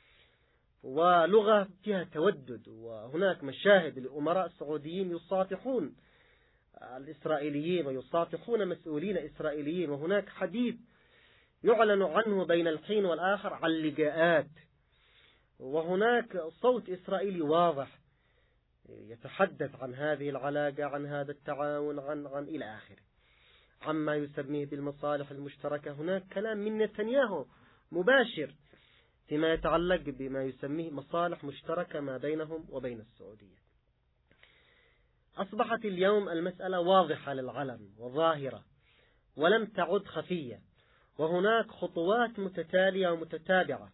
ولغة فيها تودد، وهناك مشاهد لأمراء السعوديين يصافحون الإسرائيليين ويصافحون مسؤولين إسرائيليين، وهناك حديث يعلن عنه بين الحين والآخر عن لقاءات، وهناك صوت إسرائيلي واضح يتحدث عن هذه العلاقة، عن هذا التعاون، عن إلى آخره، عما يسميه بالمصالح المشتركة. هناك كلام من نتنياهو مباشر فيما يتعلق بما يسميه مصالح مشتركة ما بينهم وبين السعودية. أصبحت اليوم المسألة واضحة للعلم وظاهرة ولم تعد خفية، وهناك خطوات متتالية ومتتابعة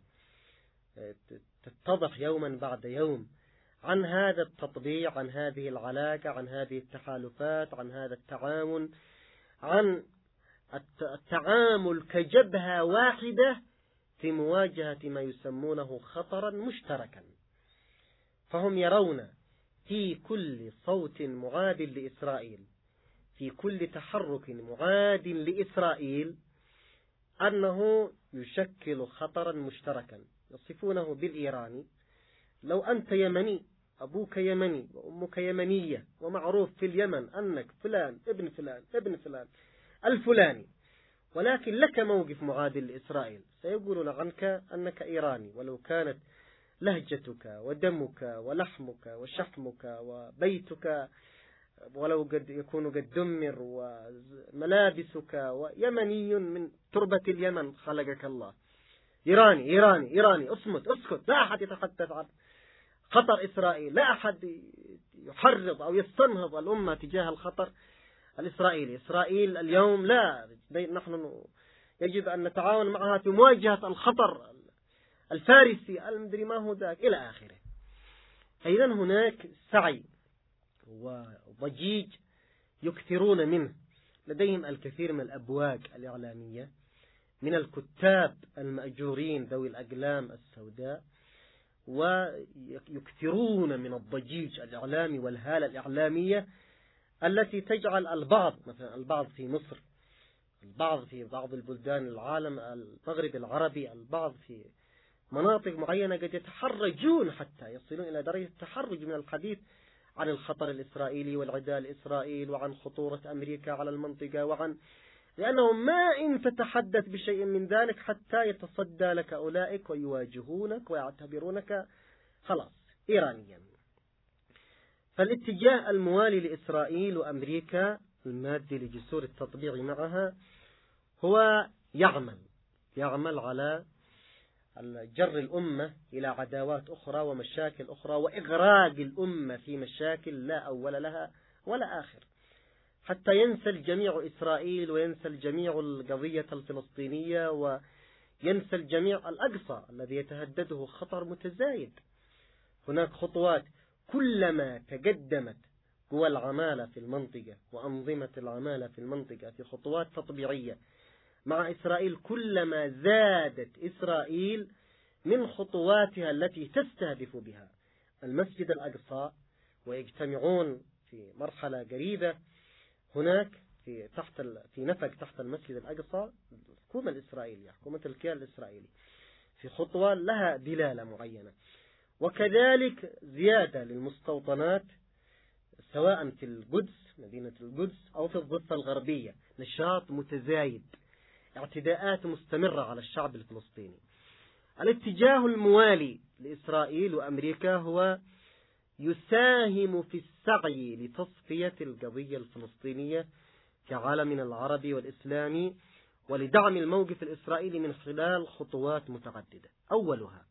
تتضح يوما بعد يوم عن هذا التطبيع، عن هذه العلاقة، عن هذه التحالفات، عن هذا التعاون، عن التعامل كجبهة واحدة في مواجهة ما يسمونه خطرا مشتركا. فهم يرون في كل صوت معاد لإسرائيل، في كل تحرك معاد لإسرائيل، أنه يشكل خطرا مشتركا. يصفونه بالإيراني: لو أنت يمني، أبوك يمني وأمك يمنية، ومعروف في اليمن أنك فلان ابن فلان ابن فلان الفلاني، ولكن لك موقف معادل لإسرائيل، سيقولون عنك أنك إيراني، ولو كانت لهجتك ودمك ولحمك وشحمك وبيتك ولو قد يكون قد دمر وملابسك، ويمني من تربة اليمن خلقك الله، إيراني إيراني إيراني، أصمت أسكت، لا أحد يتحدث عن خطر إسرائيل، لا أحد يحرض أو يستنهض الأمة تجاه الخطر الإسرائيلي. إسرائيل اليوم لا، نحن يجب أن نتعاون معها في مواجهة الخطر الفارسي المدري ما هو ذاك إلى آخره. أيضا هناك سعي وضجيج يكثرون منه، لديهم الكثير من الأبواق الإعلامية، من الكتاب المأجورين ذوي الأقلام السوداء، ويكثرون من الضجيج الإعلامي والهالة الإعلامية التي تجعل البعض، مثلا البعض في مصر، البعض في بعض البلدان العالم المغرب العربي، البعض في مناطق معينة قد يتحرجون حتى يصلون إلى درجة التحرج من الحديث عن الخطر الإسرائيلي والعداء لإسرائيل، وعن خطورة أمريكا على المنطقة، لأنهم ما إن تتحدث بشيء من ذلك حتى يتصدى لك أولئك ويواجهونك ويعتبرونك خلاص إيرانيا. فالاتجاه الموالي لإسرائيل وأمريكا المادي لجسور التطبيع معها هو يعمل على جر الأمة إلى عداوات أخرى ومشاكل أخرى، وإغراق الأمة في مشاكل لا أول لها ولا آخر، حتى ينسى الجميع إسرائيل، وينسى الجميع القضية الفلسطينية، وينسى الجميع الأقصى الذي يتهدده خطر متزايد. هناك خطوات كلما تقدمت قوى العمالة في المنطقة وأنظمة العمالة في المنطقة في خطوات تطبيعية مع إسرائيل، كلما زادت إسرائيل من خطواتها التي تستهدف بها المسجد الأقصى، ويجتمعون في مرحلة قريبة هناك في نفق تحت المسجد الأقصى الحكومة الإسرائيلية، حكومة الكيان الإسرائيلي، في خطوة لها دلالة معينة. وكذلك زيادة للمستوطنات سواء في القدس مدينة القدس أو في الضفة الغربية، نشاط متزايد، اعتداءات مستمرة على الشعب الفلسطيني. الاتجاه الموالي لإسرائيل وأمريكا هو يساهم في السعي لتصفية القضية الفلسطينية كعالمنا العربي والإسلامي، ولدعم الموقف الإسرائيلي من خلال خطوات متعددة. أولها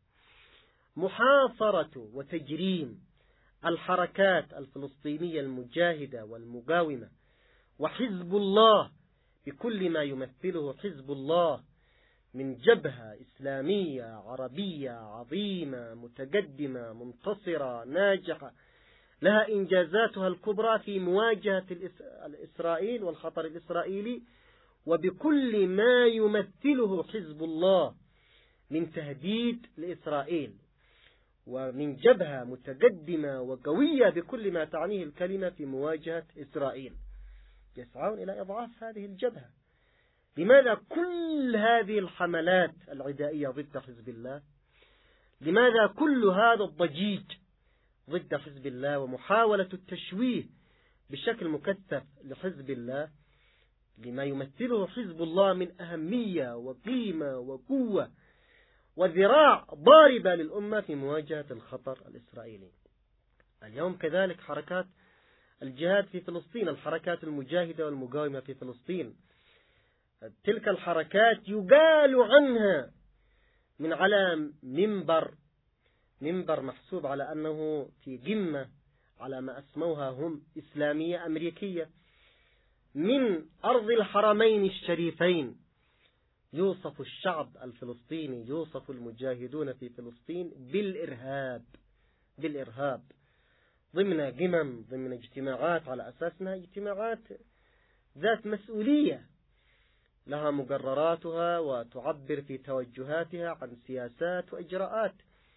محاصرة وتجريم الحركات الفلسطينية المجاهدة والمقاومة وحزب الله بكل ما يمثله حزب الله من جبهة إسلامية عربية عظيمة متقدمة منتصرة ناجحة لها إنجازاتها الكبرى في مواجهة إسرائيل والخطر الإسرائيلي، وبكل ما يمثله حزب الله من تهديد لإسرائيل، ومن جبهة متقدمة وقوية بكل ما تعنيه الكلمة في مواجهة إسرائيل، يسعون إلى إضعاف هذه الجبهة. لماذا كل هذه الحملات العدائية ضد حزب الله؟ لماذا كل هذا الضجيج ضد حزب الله ومحاولة التشويه بشكل مكثف لحزب الله لما يمثله حزب الله من أهمية وقيمة وقوة وذراع ضاربة للأمة في مواجهة الخطر الإسرائيلي؟ اليوم كذلك حركات الجهاد في فلسطين، الحركات المجاهدة والمقاومة في فلسطين، تلك الحركات يقال عنها من على منبر محسوب على أنه في قمة على ما أسموها هم إسلامية أمريكية، من أرض الحرمين الشريفين يوصف الشعب الفلسطيني، يوصف المجاهدون في فلسطين بالإرهاب ضمن قمم، ضمن اجتماعات على أساسنا اجتماعات ذات مسؤولية لها مقرراتها وتعبر في توجهاتها عن سياسات وإجراءات.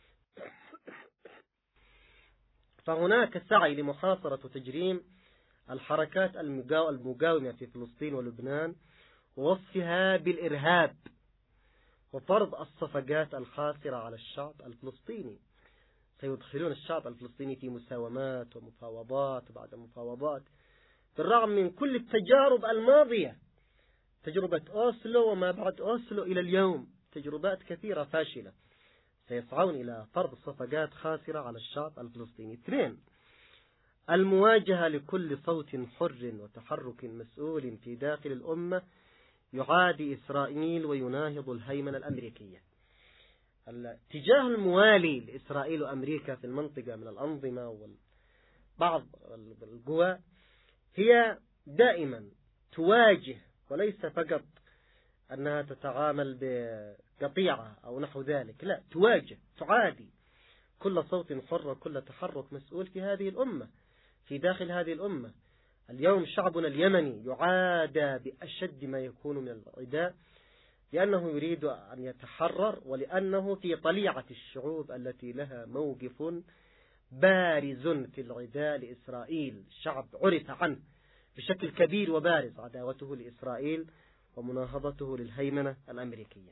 فهناك سعي لمحاصرة وتجريم الحركات المقاومة في فلسطين ولبنان ووصفها بالإرهاب وفرض الصفقات الخاسرة على الشعب الفلسطيني. سيدخلون الشعب الفلسطيني في مساومات ومفاوضات بعد مفاوضات بالرغم من كل التجارب الماضية، تجربة أوسلو وما بعد أوسلو إلى اليوم، تجربات كثيرة فاشلة. سيسعون إلى فرض صفقات خاسرة على الشعب الفلسطيني. 2. المواجهة لكل صوت حر وتحرك مسؤول في داخل الأمة يعادي إسرائيل ويناهض الهيمنة الأمريكية. الاتجاه الموالي لإسرائيل وأمريكا في المنطقة من الأنظمة وبعض القوى هي دائما تواجه، وليس فقط أنها تتعامل بقطيعة أو نحو ذلك، لا، تواجه تعادي كل صوت حر وكل تحرك مسؤول في هذه الأمة، في داخل هذه الأمة. اليوم شعبنا اليمني يعادى بأشد ما يكون من العداء لأنه يريد أن يتحرر، ولأنه في طليعة الشعوب التي لها موقف بارز في العداء لإسرائيل. شعب عرف عنه بشكل كبير وبارز عداوته لإسرائيل ومناهضته للهيمنة الأمريكية.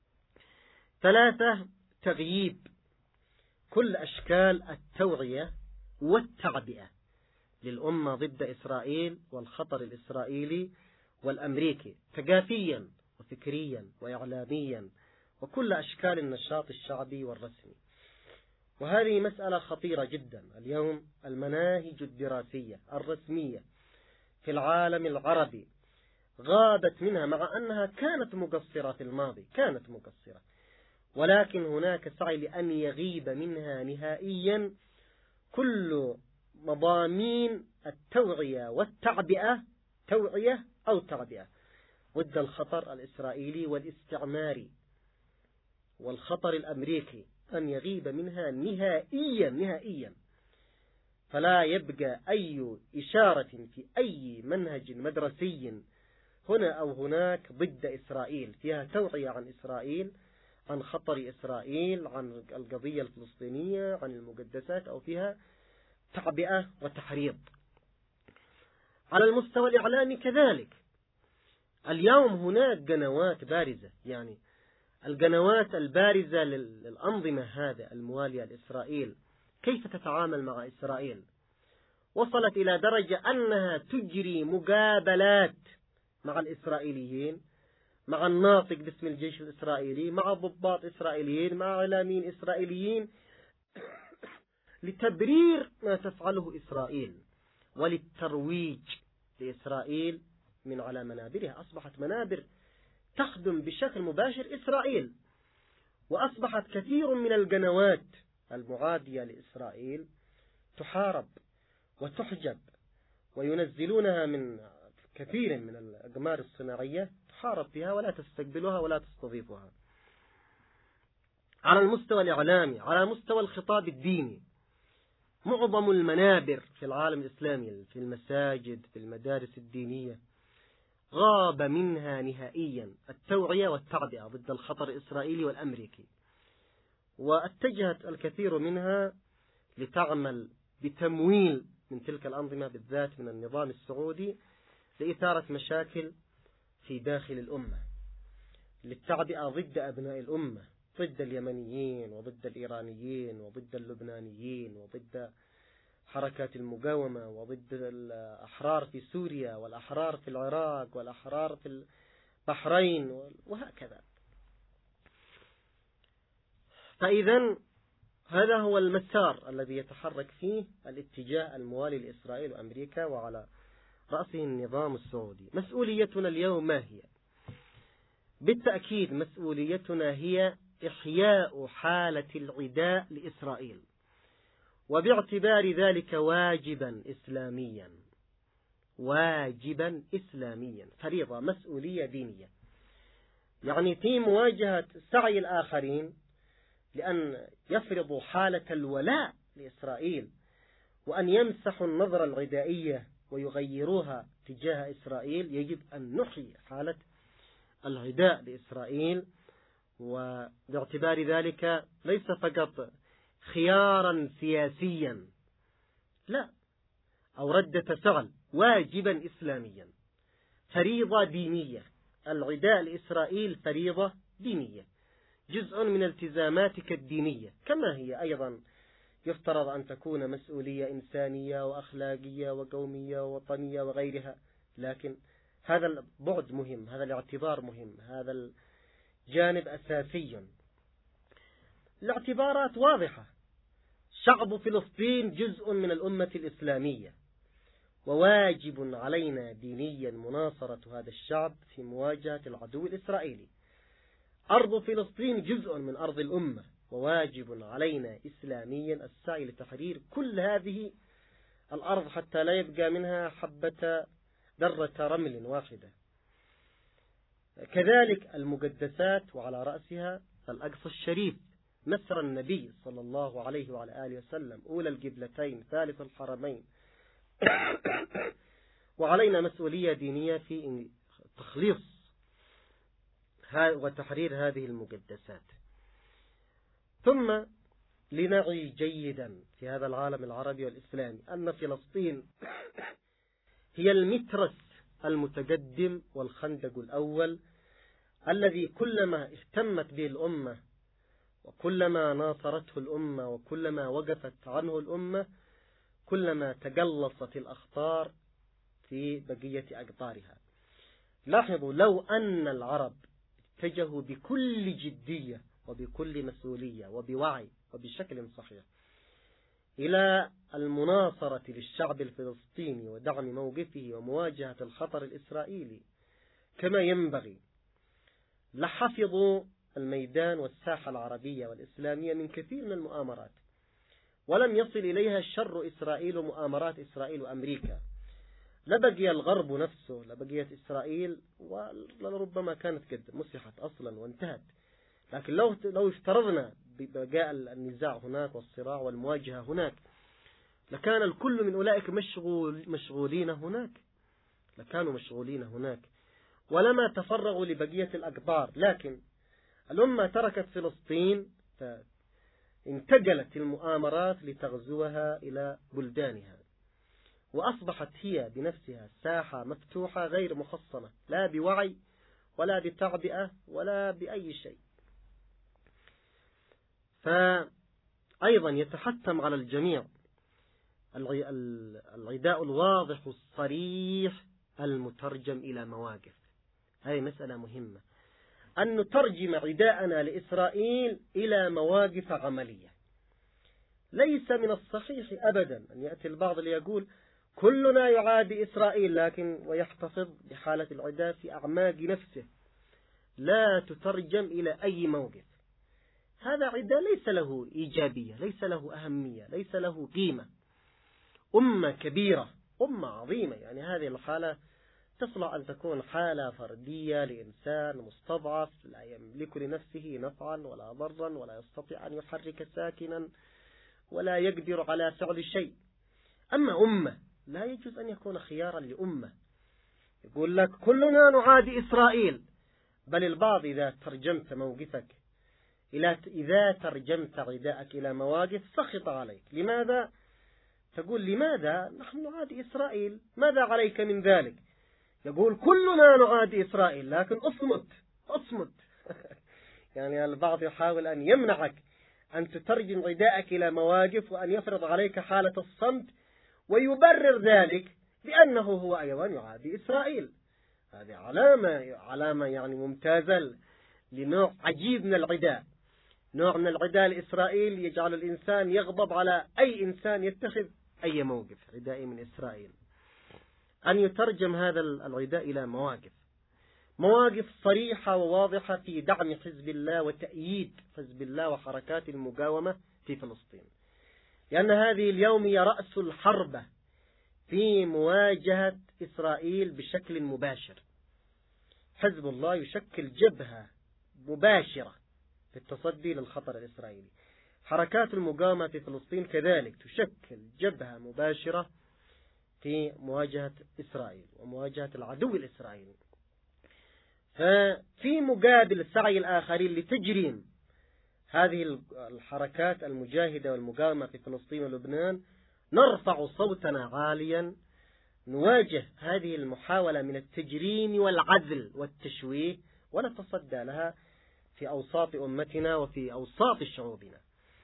3. تغييب كل أشكال التوعية والتعبئة للأمة ضد إسرائيل والخطر الإسرائيلي والأمريكي ثقافيا وفكريا وإعلاميا وكل أشكال النشاط الشعبي والرسمي. وهذه مسألة خطيرة جدا. اليوم المناهج الدراسية الرسمية في العالم العربي غابت منها، مع أنها كانت مقصرة في الماضي، كانت مقصرة، ولكن هناك سعي لأن يغيب منها نهائيا كل مضامين التوعية والتعبئة، توعية أو تعبئة ضد الخطر الإسرائيلي والاستعماري والخطر الأمريكي، أن يغيب منها نهائيا. فلا يبقى أي إشارة في أي منهج مدرسي هنا أو هناك ضد إسرائيل، فيها توعية عن إسرائيل، عن خطر إسرائيل، عن القضية الفلسطينية، عن المقدسات، أو فيها تعبئة وتحريض. على المستوى الإعلامي كذلك، اليوم هناك قنوات بارزة، يعني القنوات البارزة للأنظمة هذا الموالية لإسرائيل كيف تتعامل مع إسرائيل، وصلت إلى درجة أنها تجري مقابلات مع الإسرائيليين، مع الناطق باسم الجيش الإسرائيلي، مع ضباط إسرائيليين، مع إعلاميين إسرائيليين، لتبرير ما تفعله إسرائيل وللترويج لإسرائيل من على منابرها. أصبحت منابر تخدم بشكل مباشر إسرائيل، وأصبحت كثير من القنوات المعادية لإسرائيل تحارب وتحجب، وينزلونها من كثير من الأقمار الصناعية تحارب فيها ولا تستقبلها ولا تستضيفها. على المستوى الإعلامي، على مستوى الخطاب الديني، معظم المنابر في العالم الإسلامي، في المساجد، في المدارس الدينية، غاب منها نهائيا التوعية والتعبئة ضد الخطر الإسرائيلي والأمريكي، واتجهت الكثير منها لتعمل بتمويل من تلك الأنظمة، بالذات من النظام السعودي، لإثارة مشاكل في داخل الأمة، للتعبئة ضد أبناء الأمة، ضد اليمنيين وضد الإيرانيين وضد اللبنانيين وضد حركات المقاومة وضد الأحرار في سوريا والأحرار في العراق والأحرار في البحرين وهكذا. فإذا هذا هو المسار الذي يتحرك فيه الاتجاه الموالي لإسرائيل وأمريكا، وعلى رأسه النظام السعودي. مسؤوليتنا اليوم ما هي؟ بالتأكيد مسؤوليتنا هي إحياء حالة العداء لإسرائيل، وباعتبار ذلك واجبا إسلاميا، واجبا إسلاميا، فريضة، مسؤولية دينية، يعني في مواجهة سعي الآخرين لأن يفرضوا حالة الولاء لإسرائيل، وأن يمسحوا النظرة العدائية ويغيروها تجاه إسرائيل. يجب أن نحيي حالة العداء لإسرائيل، وباعتبار ذلك ليس فقط خيارا سياسيا، لا، أو ردة فعل، واجبا إسلاميا، فريضة دينية. العداء لإسرائيل فريضة دينية، جزء من التزاماتك الدينية، كما هي أيضا يفترض أن تكون مسؤولية إنسانية وأخلاقية وقومية ووطنية وغيرها. لكن هذا البعد مهم، هذا الاعتبار مهم، هذا الجانب أساسي. الاعتبارات واضحة: شعب فلسطين جزء من الأمة الإسلامية، وواجب علينا دينيا مناصرة هذا الشعب في مواجهة العدو الإسرائيلي. أرض فلسطين جزء من أرض الأمة، وواجب علينا إسلاميا السعي لتحرير كل هذه الأرض حتى لا يبقى منها حبة ذرة رمل واحدة. كذلك المقدسات، وعلى رأسها الأقصى الشريف، مسرى النبي صلى الله عليه وعلى آله وسلم، أولى القبلتين، ثالث الحرمين. وعلينا مسؤولية دينية في تخليص وتحرير هذه المقدسات. ثم لنعي جيدا في هذا العالم العربي والإسلامي أن فلسطين هي المترس المتقدم والخندق الأول الذي كلما اهتمت به الأمة وكلما ناصرته الأمة وكلما وقفت عنه الأمة كلما تقلصت الأخطار في بقية أقطارها. لاحظوا، لو أن العرب اتجهوا بكل جدية وبكل مسؤولية وبوعي وبشكل صحيح إلى المناصرة للشعب الفلسطيني ودعم موقفه ومواجهة الخطر الإسرائيلي كما ينبغي، لحفظوا الميدان والساحة العربية والإسلامية من كثير من المؤامرات، ولم يصل إليها شر إسرائيل ومؤامرات إسرائيل وأمريكا. لبقي الغرب نفسه، لبقيت إسرائيل، ولربما كانت قد مسحت أصلا وانتهت. لكن لو افترضنا ببقاء النزاع هناك والصراع والمواجهة هناك، لكان الكل من أولئك مشغولين هناك، لكانوا مشغولين هناك ولما تفرغوا لبقية الأقطار. لكن الأمة تركت فلسطين فانتقلت المؤامرات لتغزوها إلى بلدانها، وأصبحت هي بنفسها ساحة مفتوحة غير محصنة، لا بوعي ولا بتعبئة ولا بأي شيء. فأيضا يتحتم على الجميع العداء الواضح الصريح المترجم إلى مواقف. هذه مسألة مهمة، أن نترجم عداءنا لإسرائيل إلى مواقف عملية. ليس من الصحيح أبدا أن يأتي البعض ليقول كلنا يعادي إسرائيل لكن ويحتفظ بحالة العداء في أعماق نفسه، لا تترجم إلى أي موقف. هذا عداء ليس له إيجابية، ليس له أهمية، ليس له قيمة. أمة كبيرة، أمة عظيمة، يعني هذه الحالة تصلح أن تكون حالة فردية لإنسان مستضعف لا يملك لنفسه نفعا ولا ضرا ولا يستطيع أن يحرك ساكنا ولا يقدر على فعل شيء. أما أمة لا يجوز أن يكون خيارا لأمة يقول لك كلنا نعادي إسرائيل. بل البعض إذا ترجمت موقفك إذا ترجمت عداءك إلى مواقف سخط عليك. لماذا؟ تقول لماذا نحن نعادي إسرائيل؟ ماذا عليك من ذلك؟ يقول كلنا نعادي إسرائيل لكن أصمت يعني البعض يحاول أن يمنعك أن تترجم عداءك إلى مواقف وأن يفرض عليك حالة الصمت ويبرر ذلك بأنه هو أيضا يعادي إسرائيل. هذه علامة يعني ممتازة لنوع عجيب من العداء، نوع من العداء لإسرائيل يجعل الإنسان يغضب على أي إنسان يتخذ أي موقف عدائي من إسرائيل. أن يترجم هذا العداء إلى مواقف صريحة وواضحة في دعم حزب الله وتأييد حزب الله وحركات المقاومة في فلسطين، لأن هذه اليوم هي رأس الحرب في مواجهة إسرائيل بشكل مباشر. حزب الله يشكل جبهة مباشرة في التصدي للخطر الإسرائيلي. حركات المقاومة في فلسطين كذلك تشكل جبهة مباشرة في مواجهة إسرائيل ومواجهة العدو الإسرائيلي. ففي مقابل سعي الآخرين لتجريم هذه الحركات المجاهدة والمقاومة في فلسطين ولبنان نرفع صوتنا عاليا نواجه هذه المحاولة من التجريم والعزل والتشويه ونتصدى لها في أوساط أمتنا وفي أوساط شعوبنا.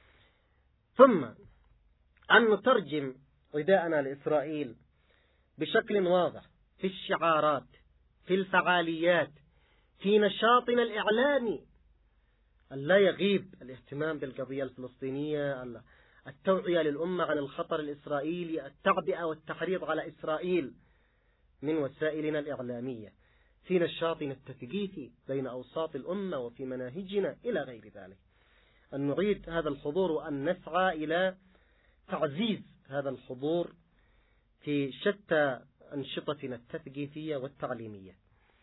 ثم أن نترجم عداءنا لإسرائيل بشكل واضح في الشعارات، في الفعاليات، في نشاطنا الإعلامي، أن لا يغيب الاهتمام بالقضية الفلسطينية، التوعية للأمة عن الخطر الإسرائيلي، التعبئة والتحريض على إسرائيل من وسائلنا الإعلامية، في نشاطنا التثقيفي بين أوساط الأمة وفي مناهجنا إلى غير ذلك. أن نعيد هذا الحضور وأن نسعى إلى تعزيز هذا الحضور في شتى أنشطتنا التثقيفية والتعليمية.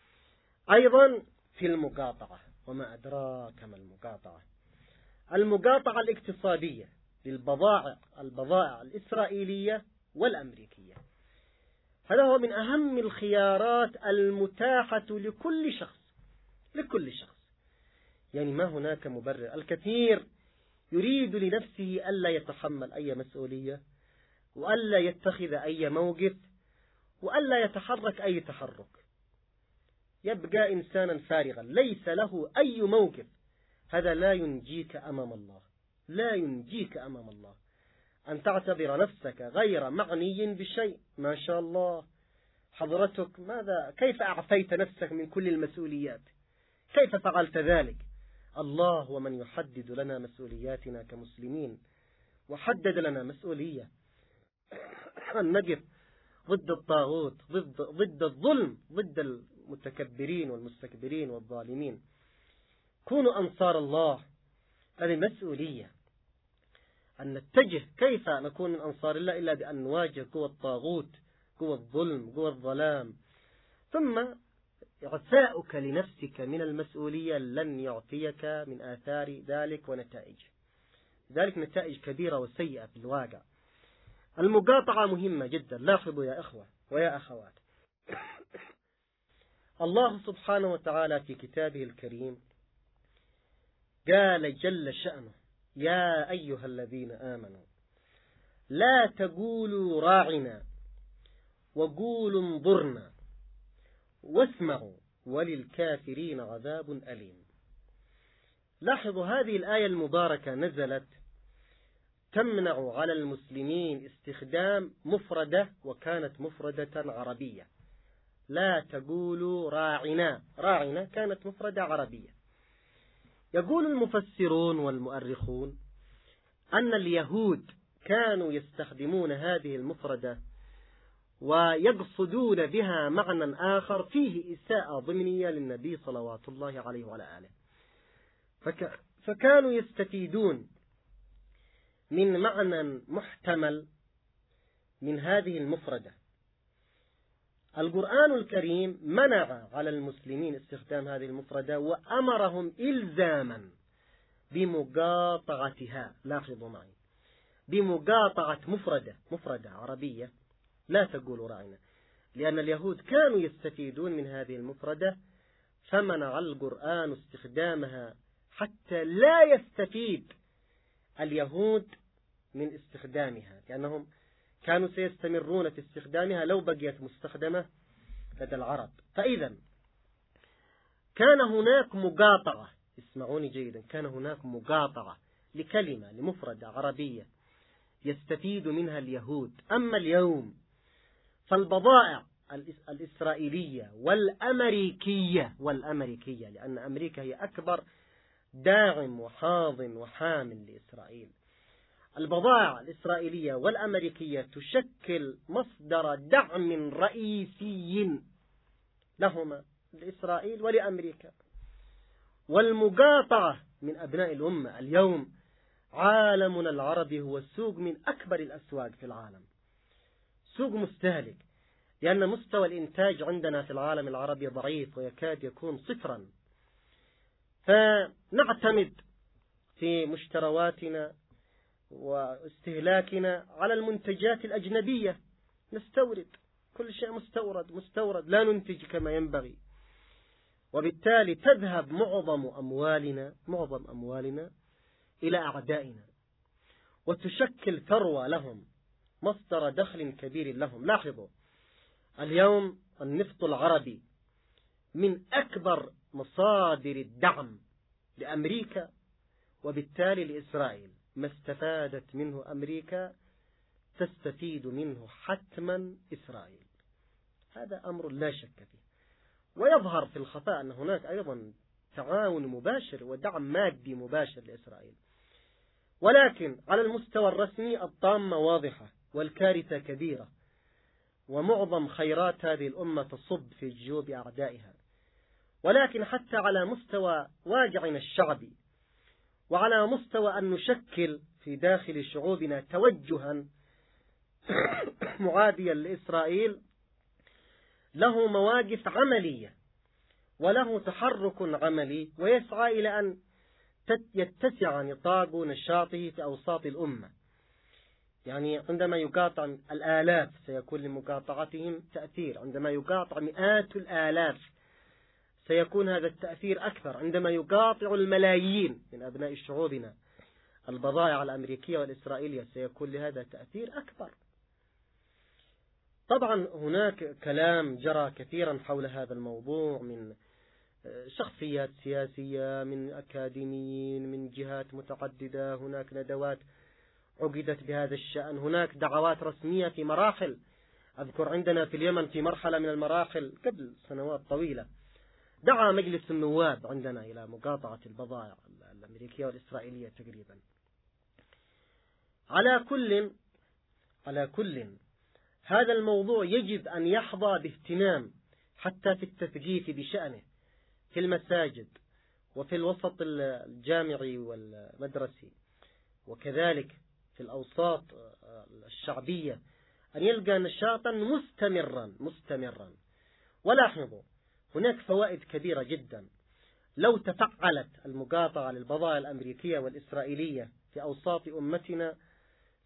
أيضا في المقاطعة، وما أدراك ما المقاطعة؟ المقاطعة الاقتصادية للبضائع الإسرائيلية والأمريكية. هذا هو من أهم الخيارات المتاحة لكل شخص. يعني ما هناك مبرر. الكثير يريد لنفسه ألا يتحمل أي مسؤولية وألا يتخذ أي موقف وألا يتحرك أي تحرك، يبقى إنسانا فارغا ليس له أي موقف. هذا لا ينجيك أمام الله، لا ينجيك أمام الله. أن تعتبر نفسك غير معني بشيء، ما شاء الله حضرتك كيف أعفيت نفسك من كل المسؤوليات؟ كيف فعلت ذلك؟ الله هو من يحدد لنا مسؤولياتنا كمسلمين، وحدد لنا مسؤولية أن نقف ضد الطاغوت، ضد الظلم، ضد المتكبرين والمستكبرين والظالمين. كونوا أنصار الله، هذه مسؤولية. أن نتجه كيف نكون من أنصار الله إلا بأن نواجه قوى الطاغوت، قوى الظلم، قوى الظلام. ثم إعفاؤك لنفسك من المسؤولية لن يعطيك من آثار ذلك ونتائج ذلك، نتائج كبيرة وسيئة في الواقع. المقاطعة مهمة جدا. لاحظوا يا إخوة ويا أخوات، الله سبحانه وتعالى في كتابه الكريم قال جل شأنه: يا أيها الذين آمنوا لا تقولوا راعنا وقولوا انظرنا واسمعوا وللكافرين عذاب أليم. لاحظوا هذه الآية المباركة نزلت تمنع على المسلمين استخدام مفردة، وكانت مفردة عربية. لا تقولوا راعنا، راعنا كانت مفردة عربية. يقول المفسرون والمؤرخون أن اليهود كانوا يستخدمون هذه المفردة ويقصدون بها معنى آخر فيه إساءة ضمنية للنبي صلوات الله عليه وعلى آله، فكانوا يستفيدون من معنى محتمل من هذه المفردة. القرآن الكريم منع على المسلمين استخدام هذه المفردة وأمرهم إلزاما بمقاطعتها. لاحظوا معي، بمقاطعة مفردة عربية. لا تقولوا راعنا، لأن اليهود كانوا يستفيدون من هذه المفردة، فمنع القرآن استخدامها حتى لا يستفيد اليهود من استخدامها، لأنهم كانوا سيستمرون في استخدامها لو بقيت مستخدمة لدى العرب. فإذا كان هناك مقاطعة، اسمعوني جيدا، كان هناك مقاطعة لكلمة لمفردة عربية يستفيد منها اليهود. أما اليوم فالبضائع الإسرائيلية والأمريكية، لأن أمريكا هي أكبر داعم وحاضن وحامل لإسرائيل. البضائع الإسرائيلية والأمريكية تشكل مصدر دعم رئيسي لهما، لإسرائيل ولأمريكا. والمقاطعة من أبناء الأمة اليوم، عالمنا العربي هو سوق من أكبر الأسواق في العالم، سوق مستهلك، لأن مستوى الإنتاج عندنا في العالم العربي ضعيف ويكاد يكون صفرا. فنعتمد في مشترواتنا واستهلاكنا على المنتجات الأجنبية، نستورد كل شيء مستورد، لا ننتج كما ينبغي، وبالتالي تذهب معظم أموالنا إلى أعدائنا، وتشكل ثروة لهم، مصدر دخل كبير لهم. لاحظوا اليوم النفط العربي من أكبر مصادر الدعم لأمريكا وبالتالي لإسرائيل. ما استفادت منه أمريكا تستفيد منه حتما إسرائيل، هذا أمر لا شك فيه. ويظهر في الخفاء أن هناك أيضا تعاون مباشر ودعم مادي مباشر لإسرائيل، ولكن على المستوى الرسمي الطامة واضحة والكارثة كبيرة، ومعظم خيرات هذه الأمة تصب في جيوب أعدائها. ولكن حتى على مستوى واقعنا الشعبي، وعلى مستوى أن نشكل في داخل شعوبنا توجها معاديا لإسرائيل، له مواقف عملية وله تحرك عملي، ويسعى إلى أن يتسع نطاق نشاطه في أوساط الأمة. يعني عندما يقاطع الآلاف سيكون لمقاطعتهم تأثير، عندما يقاطع مئات الآلاف سيكون هذا التأثير أكثر، عندما يقاطع الملايين من أبناء شعوبنا البضائع الأمريكية والإسرائيلية سيكون لهذا تأثير أكبر. طبعا هناك كلام جرى كثيرا حول هذا الموضوع من شخصيات سياسية، من أكاديميين، من جهات متعددة، هناك ندوات عقدت بهذا الشأن، هناك دعوات رسمية في مراحل. أذكر عندنا في اليمن في مرحلة من المراحل قبل سنوات طويلة دعا مجلس النواب عندنا إلى مقاطعة البضائع الأمريكية والإسرائيلية تقريبا. على كل هذا الموضوع يجب أن يحظى باهتمام حتى في التثقيف بشأنه في المساجد وفي الوسط الجامعي والمدرسي، وكذلك في الأوساط الشعبية، أن يلقى نشاطا مستمرا. ولاحظوا هناك فوائد كبيرة جدا لو تفعلت المقاطعة للبضائع الأمريكية والإسرائيلية في أوساط أمتنا،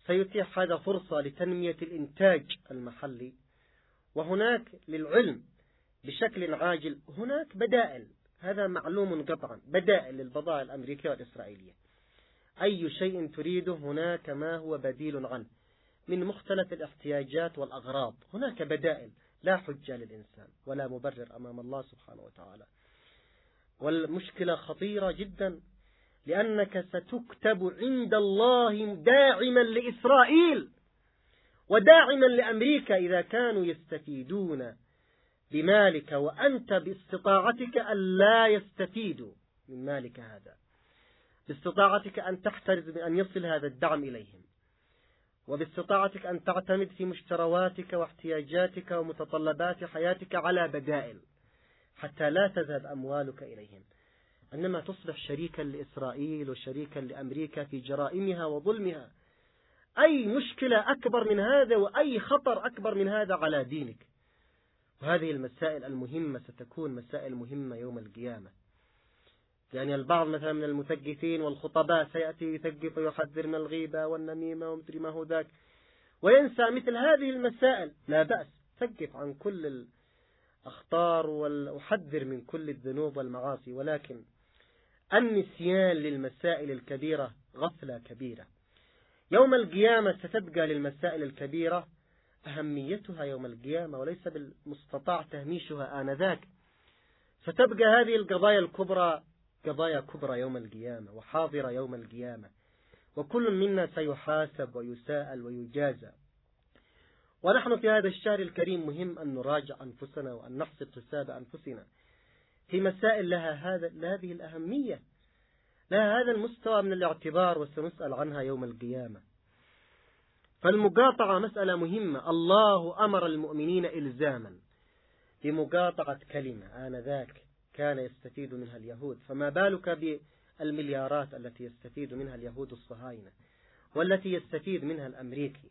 سيتيح هذا فرصة لتنمية الإنتاج المحلي، وهناك للعلم بشكل عاجل هناك بدائل، هذا معلوم قطعا، بدائل للبضائع الأمريكية والإسرائيلية. أي شيء تريده هناك ما هو بديل عنه من مختلف الاحتياجات والأغراض، هناك بدائل، لا حجة للإنسان ولا مبرر أمام الله سبحانه وتعالى. والمشكلة خطيرة جدا، لأنك ستكتب عند الله داعما لإسرائيل وداعما لأمريكا إذا كانوا يستفيدون بمالك وأنت باستطاعتك أن لا يستفيدوا من مالك هذا، باستطاعتك أن تحترز من أن يصل هذا الدعم إليهم، وباستطاعتك أن تعتمد في مشترواتك واحتياجاتك ومتطلبات حياتك على بدائل حتى لا تذهب أموالك إليهم، إنما تصبح شريكا لإسرائيل وشريكا لأمريكا في جرائمها وظلمها. أي مشكلة أكبر من هذا وأي خطر أكبر من هذا على دينك؟ وهذه المسائل المهمة ستكون مسائل مهمة يوم القيامة. يعني البعض مثلا من المثقفين والخطباء سيأتي يثقف ويحذر من الغيبة والنميمة ومدري ما هو ذاك، وينسى مثل هذه المسائل. لا بأس، ثقف عن كل الأخطار وحذر من كل الذنوب والمعاصي، ولكن النسيان للمسائل الكبيرة غفلة كبيرة. يوم القيامة ستبقى للمسائل الكبيرة أهميتها يوم القيامة، وليس بالمستطاع تهميشها آنذاك. ستبقى هذه القضايا الكبرى قضايا كبرى يوم القيامة وحاضرة يوم القيامة، وكل منا سيحاسب ويساءل ويجازى. ونحن في هذا الشهر الكريم مهم أن نراجع أنفسنا وأن نحسب حساب أنفسنا في مسائل لها هذه الأهمية، لها هذا المستوى من الاعتبار، وسنسأل عنها يوم القيامة. فالمقاطعة مسألة مهمة. الله أمر المؤمنين إلزاما بمقاطعة كلمة آنذاك كان يستفيد منها اليهود، فما بالك بالمليارات التي يستفيد منها اليهود الصهاينة والتي يستفيد منها الأمريكي.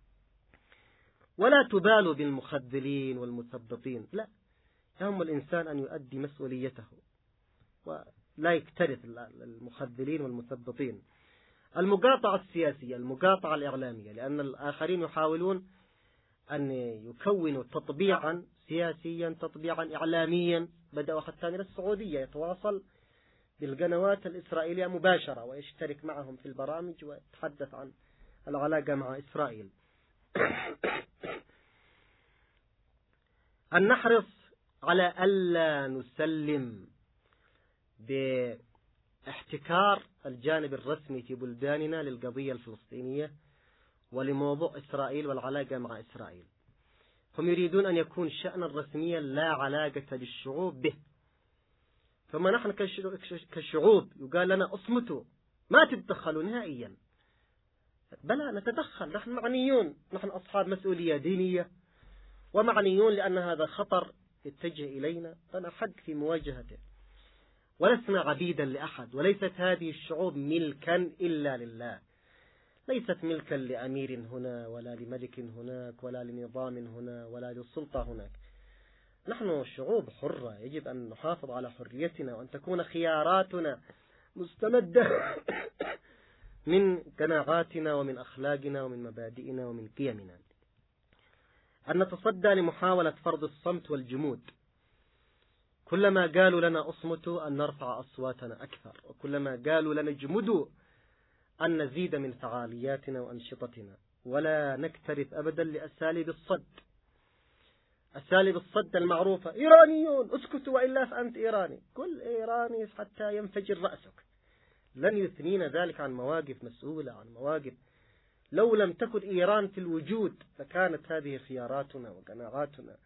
ولا تبالوا بالمخذلين والمثبطين، لا، يهم الإنسان أن يؤدي مسؤوليته ولا يكترث المخذلين والمثبطين. المقاطعة السياسية، المقاطعة الإعلامية، لأن الآخرين يحاولون أن يكونوا تطبيعا سياسيا، تطبيعا إعلاميا، بدأوا حتى من السعودية يتواصل بالقنوات الإسرائيلية مباشرة ويشترك معهم في البرامج ويتحدث عن العلاقة مع إسرائيل. أن نحرص على ألا نسلم باحتكار الجانب الرسمي في بلداننا للقضية الفلسطينية ولموضوع إسرائيل والعلاقة مع إسرائيل. هم يريدون أن يكون شأنا رسميا لا علاقة للشعوب به، ثم نحن كشعوب يقال لنا اصمتوا ما تتدخلوا نهائيا. بلى نتدخل، نحن معنيون، نحن أصحاب مسؤولية دينية ومعنيون لأن هذا خطر يتجه إلينا، فنحق في مواجهته، ولسنا عبيدا لأحد. وليست هذه الشعوب ملكا إلا لله، ليست ملكا لأمير هنا ولا لملك هناك ولا لنظام هنا ولا للسلطة هناك. نحن شعوب حرة، يجب أن نحافظ على حريتنا وأن تكون خياراتنا مستمدة من قناعاتنا ومن أخلاقنا ومن مبادئنا ومن قيمنا. أن نتصدى لمحاولة فرض الصمت والجمود. كلما قالوا لنا أصمتوا أن نرفع أصواتنا أكثر، وكلما قالوا لنا اجمدوا أن نزيد من فعالياتنا وأنشطتنا، ولا نكترث أبدا لأساليب الصد. أساليب الصد المعروفة: إيرانيون اسكتوا وإلا فأنت إيراني، كل إيراني حتى ينفجر رأسك. لن يثنينا ذلك عن مواقف مسؤولة، عن مواقف لو لم تكن إيران في الوجود لكانت هذه خياراتنا وقناعاتنا.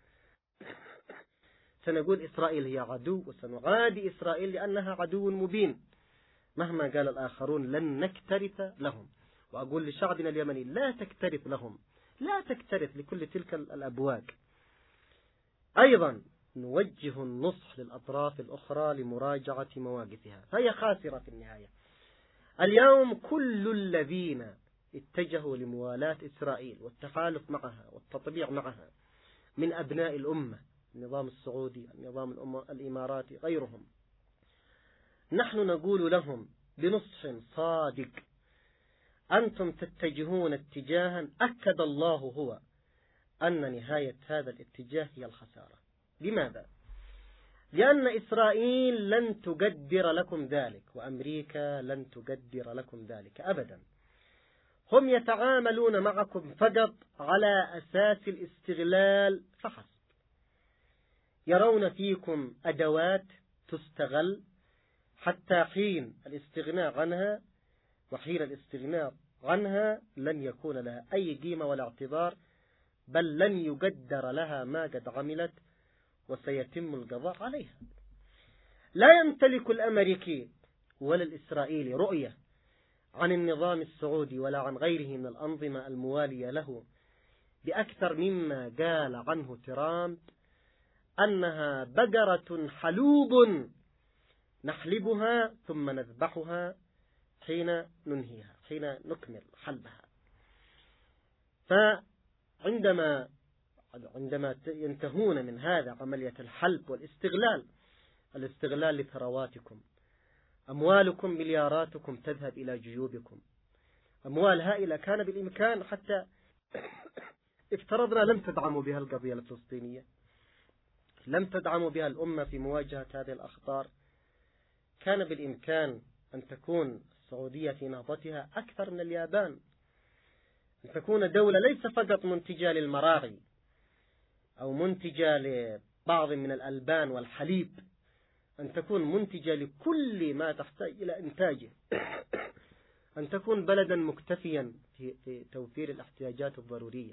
سنقول إسرائيل هي عدو، وسنعادي إسرائيل لأنها عدو مبين مهما قال الآخرون. لن نكترث لهم. وأقول لشعبنا اليمني: لا تكترث لهم، لا تكترث لكل تلك الأبواق. أيضا نوجه النصح للأطراف الأخرى لمراجعة مواقفها، فهي خاسرة في النهاية. اليوم كل الذين اتجهوا لموالاة إسرائيل والتحالف معها والتطبيع معها من أبناء الأمة، النظام السعودي، النظام الإماراتي، غيرهم، نحن نقول لهم بنصح صادق أنتم تتجهون اتجاها أكد الله هو أن نهاية هذا الاتجاه هي الخسارة. لماذا؟ لأن إسرائيل لن تقدر لكم ذلك، وأمريكا لن تقدر لكم ذلك أبدا. هم يتعاملون معكم فقط على أساس الاستغلال فحسب. يرون فيكم أدوات تستغل حتى حين الاستغناء عنها، وحين الاستغناء عنها لن يكون لها أي قيمة ولا اعتبار، بل لن يقدر لها ما قد عملت، وسيتم القضاء عليها. لا يمتلك الأمريكي ولا الإسرائيلي رؤية عن النظام السعودي ولا عن غيره من الأنظمة الموالية له بأكثر مما قال عنه ترامب أنها بقرة حلوب نحلبها ثم نذبحها حين ننهيها، حين نكمل حلبها. فعندما ينتهون من هذا عملية الحلب الاستغلال لثرواتكم، أموالكم ملياراتكم تذهب إلى جيوبكم، أموال هائلة كان بالإمكان حتى افترضنا لم تدعموا بها القضية الفلسطينية، لم تدعموا بها الأمة في مواجهة هذه الأخطار، كان بالإمكان أن تكون السعودية في نهضتها أكثر من اليابان، أن تكون دولة ليس فقط منتجة للمراعي أو منتجة لبعض من الألبان والحليب، أن تكون منتجة لكل ما تحتاج إلى إنتاجه، أن تكون بلدا مكتفيا في توفير الاحتياجات الضرورية،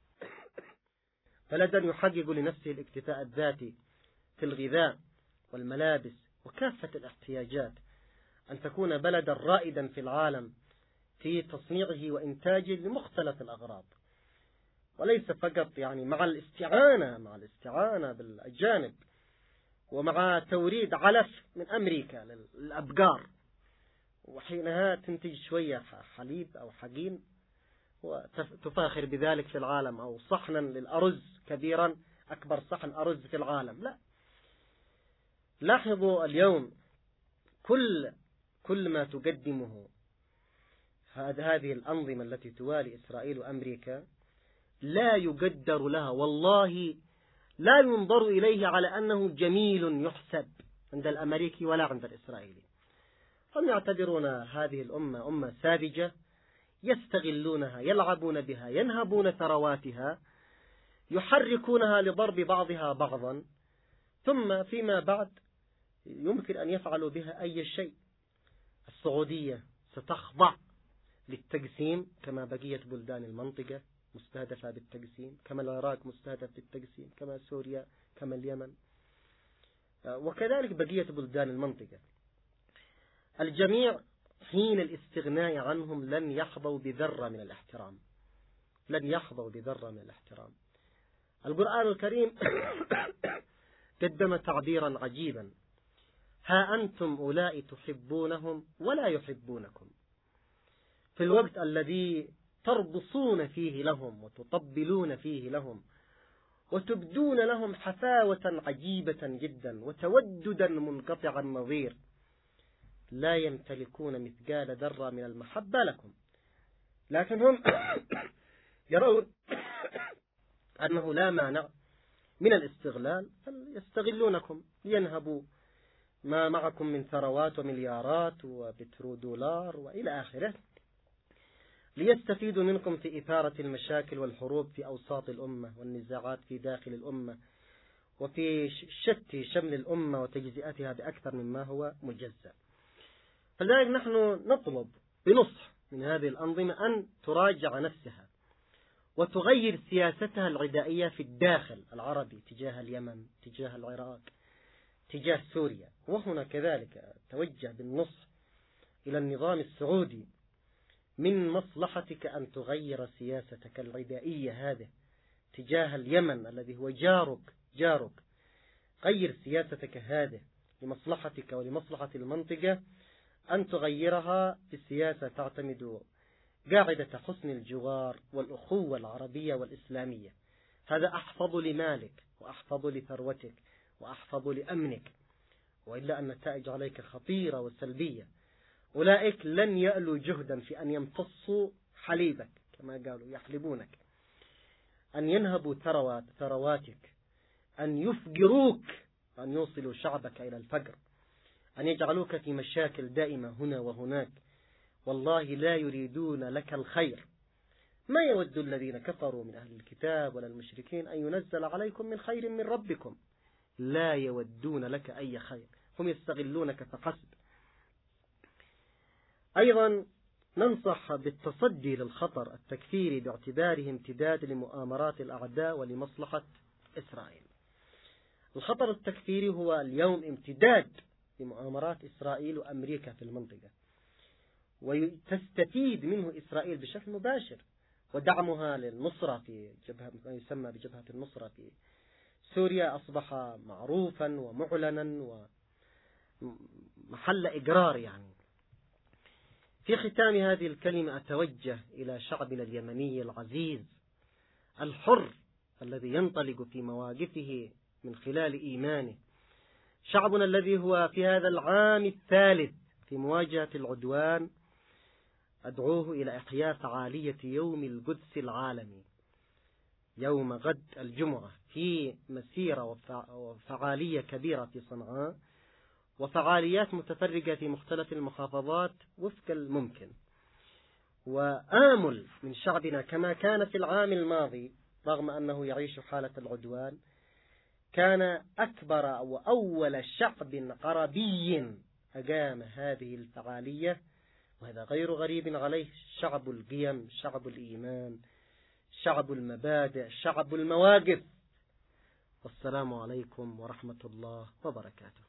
بلدا يحقق لنفسه الاكتفاء الذاتي في الغذاء والملابس وكافة الاحتياجات، أن تكون بلدا رائدا في العالم في تصنيعه وإنتاجه لمختلف الأغراض، وليس فقط مع الاستعانة بالأجانب ومع توريد علف من أمريكا للأبقار، وحينها تنتج شوية حليب أو حقين وتفاخر بذلك في العالم، أو صحنا للأرز كبيرا، أكبر صحن أرز في العالم. لا، لاحظوا اليوم كل ما تقدمه هذه الأنظمة التي توالي إسرائيل وأمريكا لا يقدر لها، والله لا ينظر إليه على أنه جميل يحسب عند الأمريكي ولا عند الإسرائيلي. هم يعتبرون هذه الأمة أمة ساذجة، يستغلونها، يلعبون بها، ينهبون ثرواتها، يحركونها لضرب بعضها بعضا، ثم فيما بعد يمكن أن يفعلوا بها أي شيء. السعودية ستخضع للتقسيم كما بقية بلدان المنطقة مستهدفة بالتقسيم، كما العراق مستهدف بالتقسيم، كما سوريا، كما اليمن، وكذلك بقية بلدان المنطقة. الجميع حين الاستغناء عنهم لن يحظوا بذرة من الاحترام، لن يحظوا بذرة من الاحترام. القرآن الكريم قدم تعبيرا عجيبا: ها أنتم أولئك تحبونهم ولا يحبونكم، في الوقت الذي تربصون فيه لهم وتطبلون فيه لهم وتبدون لهم حفاوة عجيبة جدا وتوددا منقطع النظير، لا يمتلكون مثقال ذرة من المحبة لكم، لكن هم يرون أنه لا مانع من الاستغلال، يستغلونكم لينهبوا ما معكم من ثروات ومليارات وبترودولار وإلى آخره، ليستفيدوا منكم في إثارة المشاكل والحروب في أوساط الأمة والنزاعات في داخل الأمة وفي شتى شمل الأمة وتجزئتها بأكثر مما هو مجزأ. فلذلك نحن نطلب بنصح من هذه الأنظمة أن تراجع نفسها وتغير سياستها العدائية في الداخل العربي تجاه اليمن، تجاه العراق، تجاه سوريا. وهنا كذلك توجه بالنصح إلى النظام السعودي: من مصلحتك أن تغير سياستك العدائية هذه تجاه اليمن الذي هو جارك، غير سياستك هذه لمصلحتك ولمصلحة المنطقة، أن تغيرها بسياسة تعتمد قاعدة حسن الجوار والأخوة العربية والإسلامية. هذا أحفظ لمالك وأحفظ لثروتك وأحفظ لأمنك، وإلا أن النتائج عليك خطيرة وسلبية. أولئك لن يألوا جهدا في أن يمتصوا حليبك كما قالوا يحلبونك، أن ينهبوا ثرواتك، أن يفجروك، أن يوصلوا شعبك إلى الفجر، أن يجعلوك في مشاكل دائمة هنا وهناك. والله لا يريدون لك الخير. ما يود الذين كفروا من أهل الكتاب ولا المشركين أن ينزل عليكم من خير من ربكم، لا يودون لك أي خير، هم يستغلونك فحسب. أيضا ننصح بالتصدي للخطر التكفيري باعتباره امتداد لمؤامرات الأعداء ولمصلحة إسرائيل. الخطر التكفيري هو اليوم امتداد لمؤامرات إسرائيل وأمريكا في المنطقة، وتستفيد منه إسرائيل بشكل مباشر، ودعمها للنصرة في جبهة ما يسمى بجبهة النصرة في سوريا أصبح معروفا ومعلنا ومحل إقرار. يعني في ختام هذه الكلمة أتوجه إلى شعبنا اليمني العزيز الحر الذي ينطلق في مواقفه من خلال إيمانه، شعبنا الذي هو في هذا العام الثالث في مواجهة العدوان. أدعوه إلى إحياء فعالية يوم القدس العالمي يوم غد الجمعة في مسيرة وفعالية كبيرة في صنعاء، وفعاليات متفرقة في مختلف المحافظات وفق الممكن. وآمل من شعبنا كما كان في العام الماضي، رغم أنه يعيش حالة العدوان، كان أكبر وأول شعب عربي أقام هذه الفعالية، وهذا غير غريب عليه. شعب القيم، شعب الإيمان، شعب المبادئ، شعب المواقف. والسلام عليكم ورحمة الله وبركاته.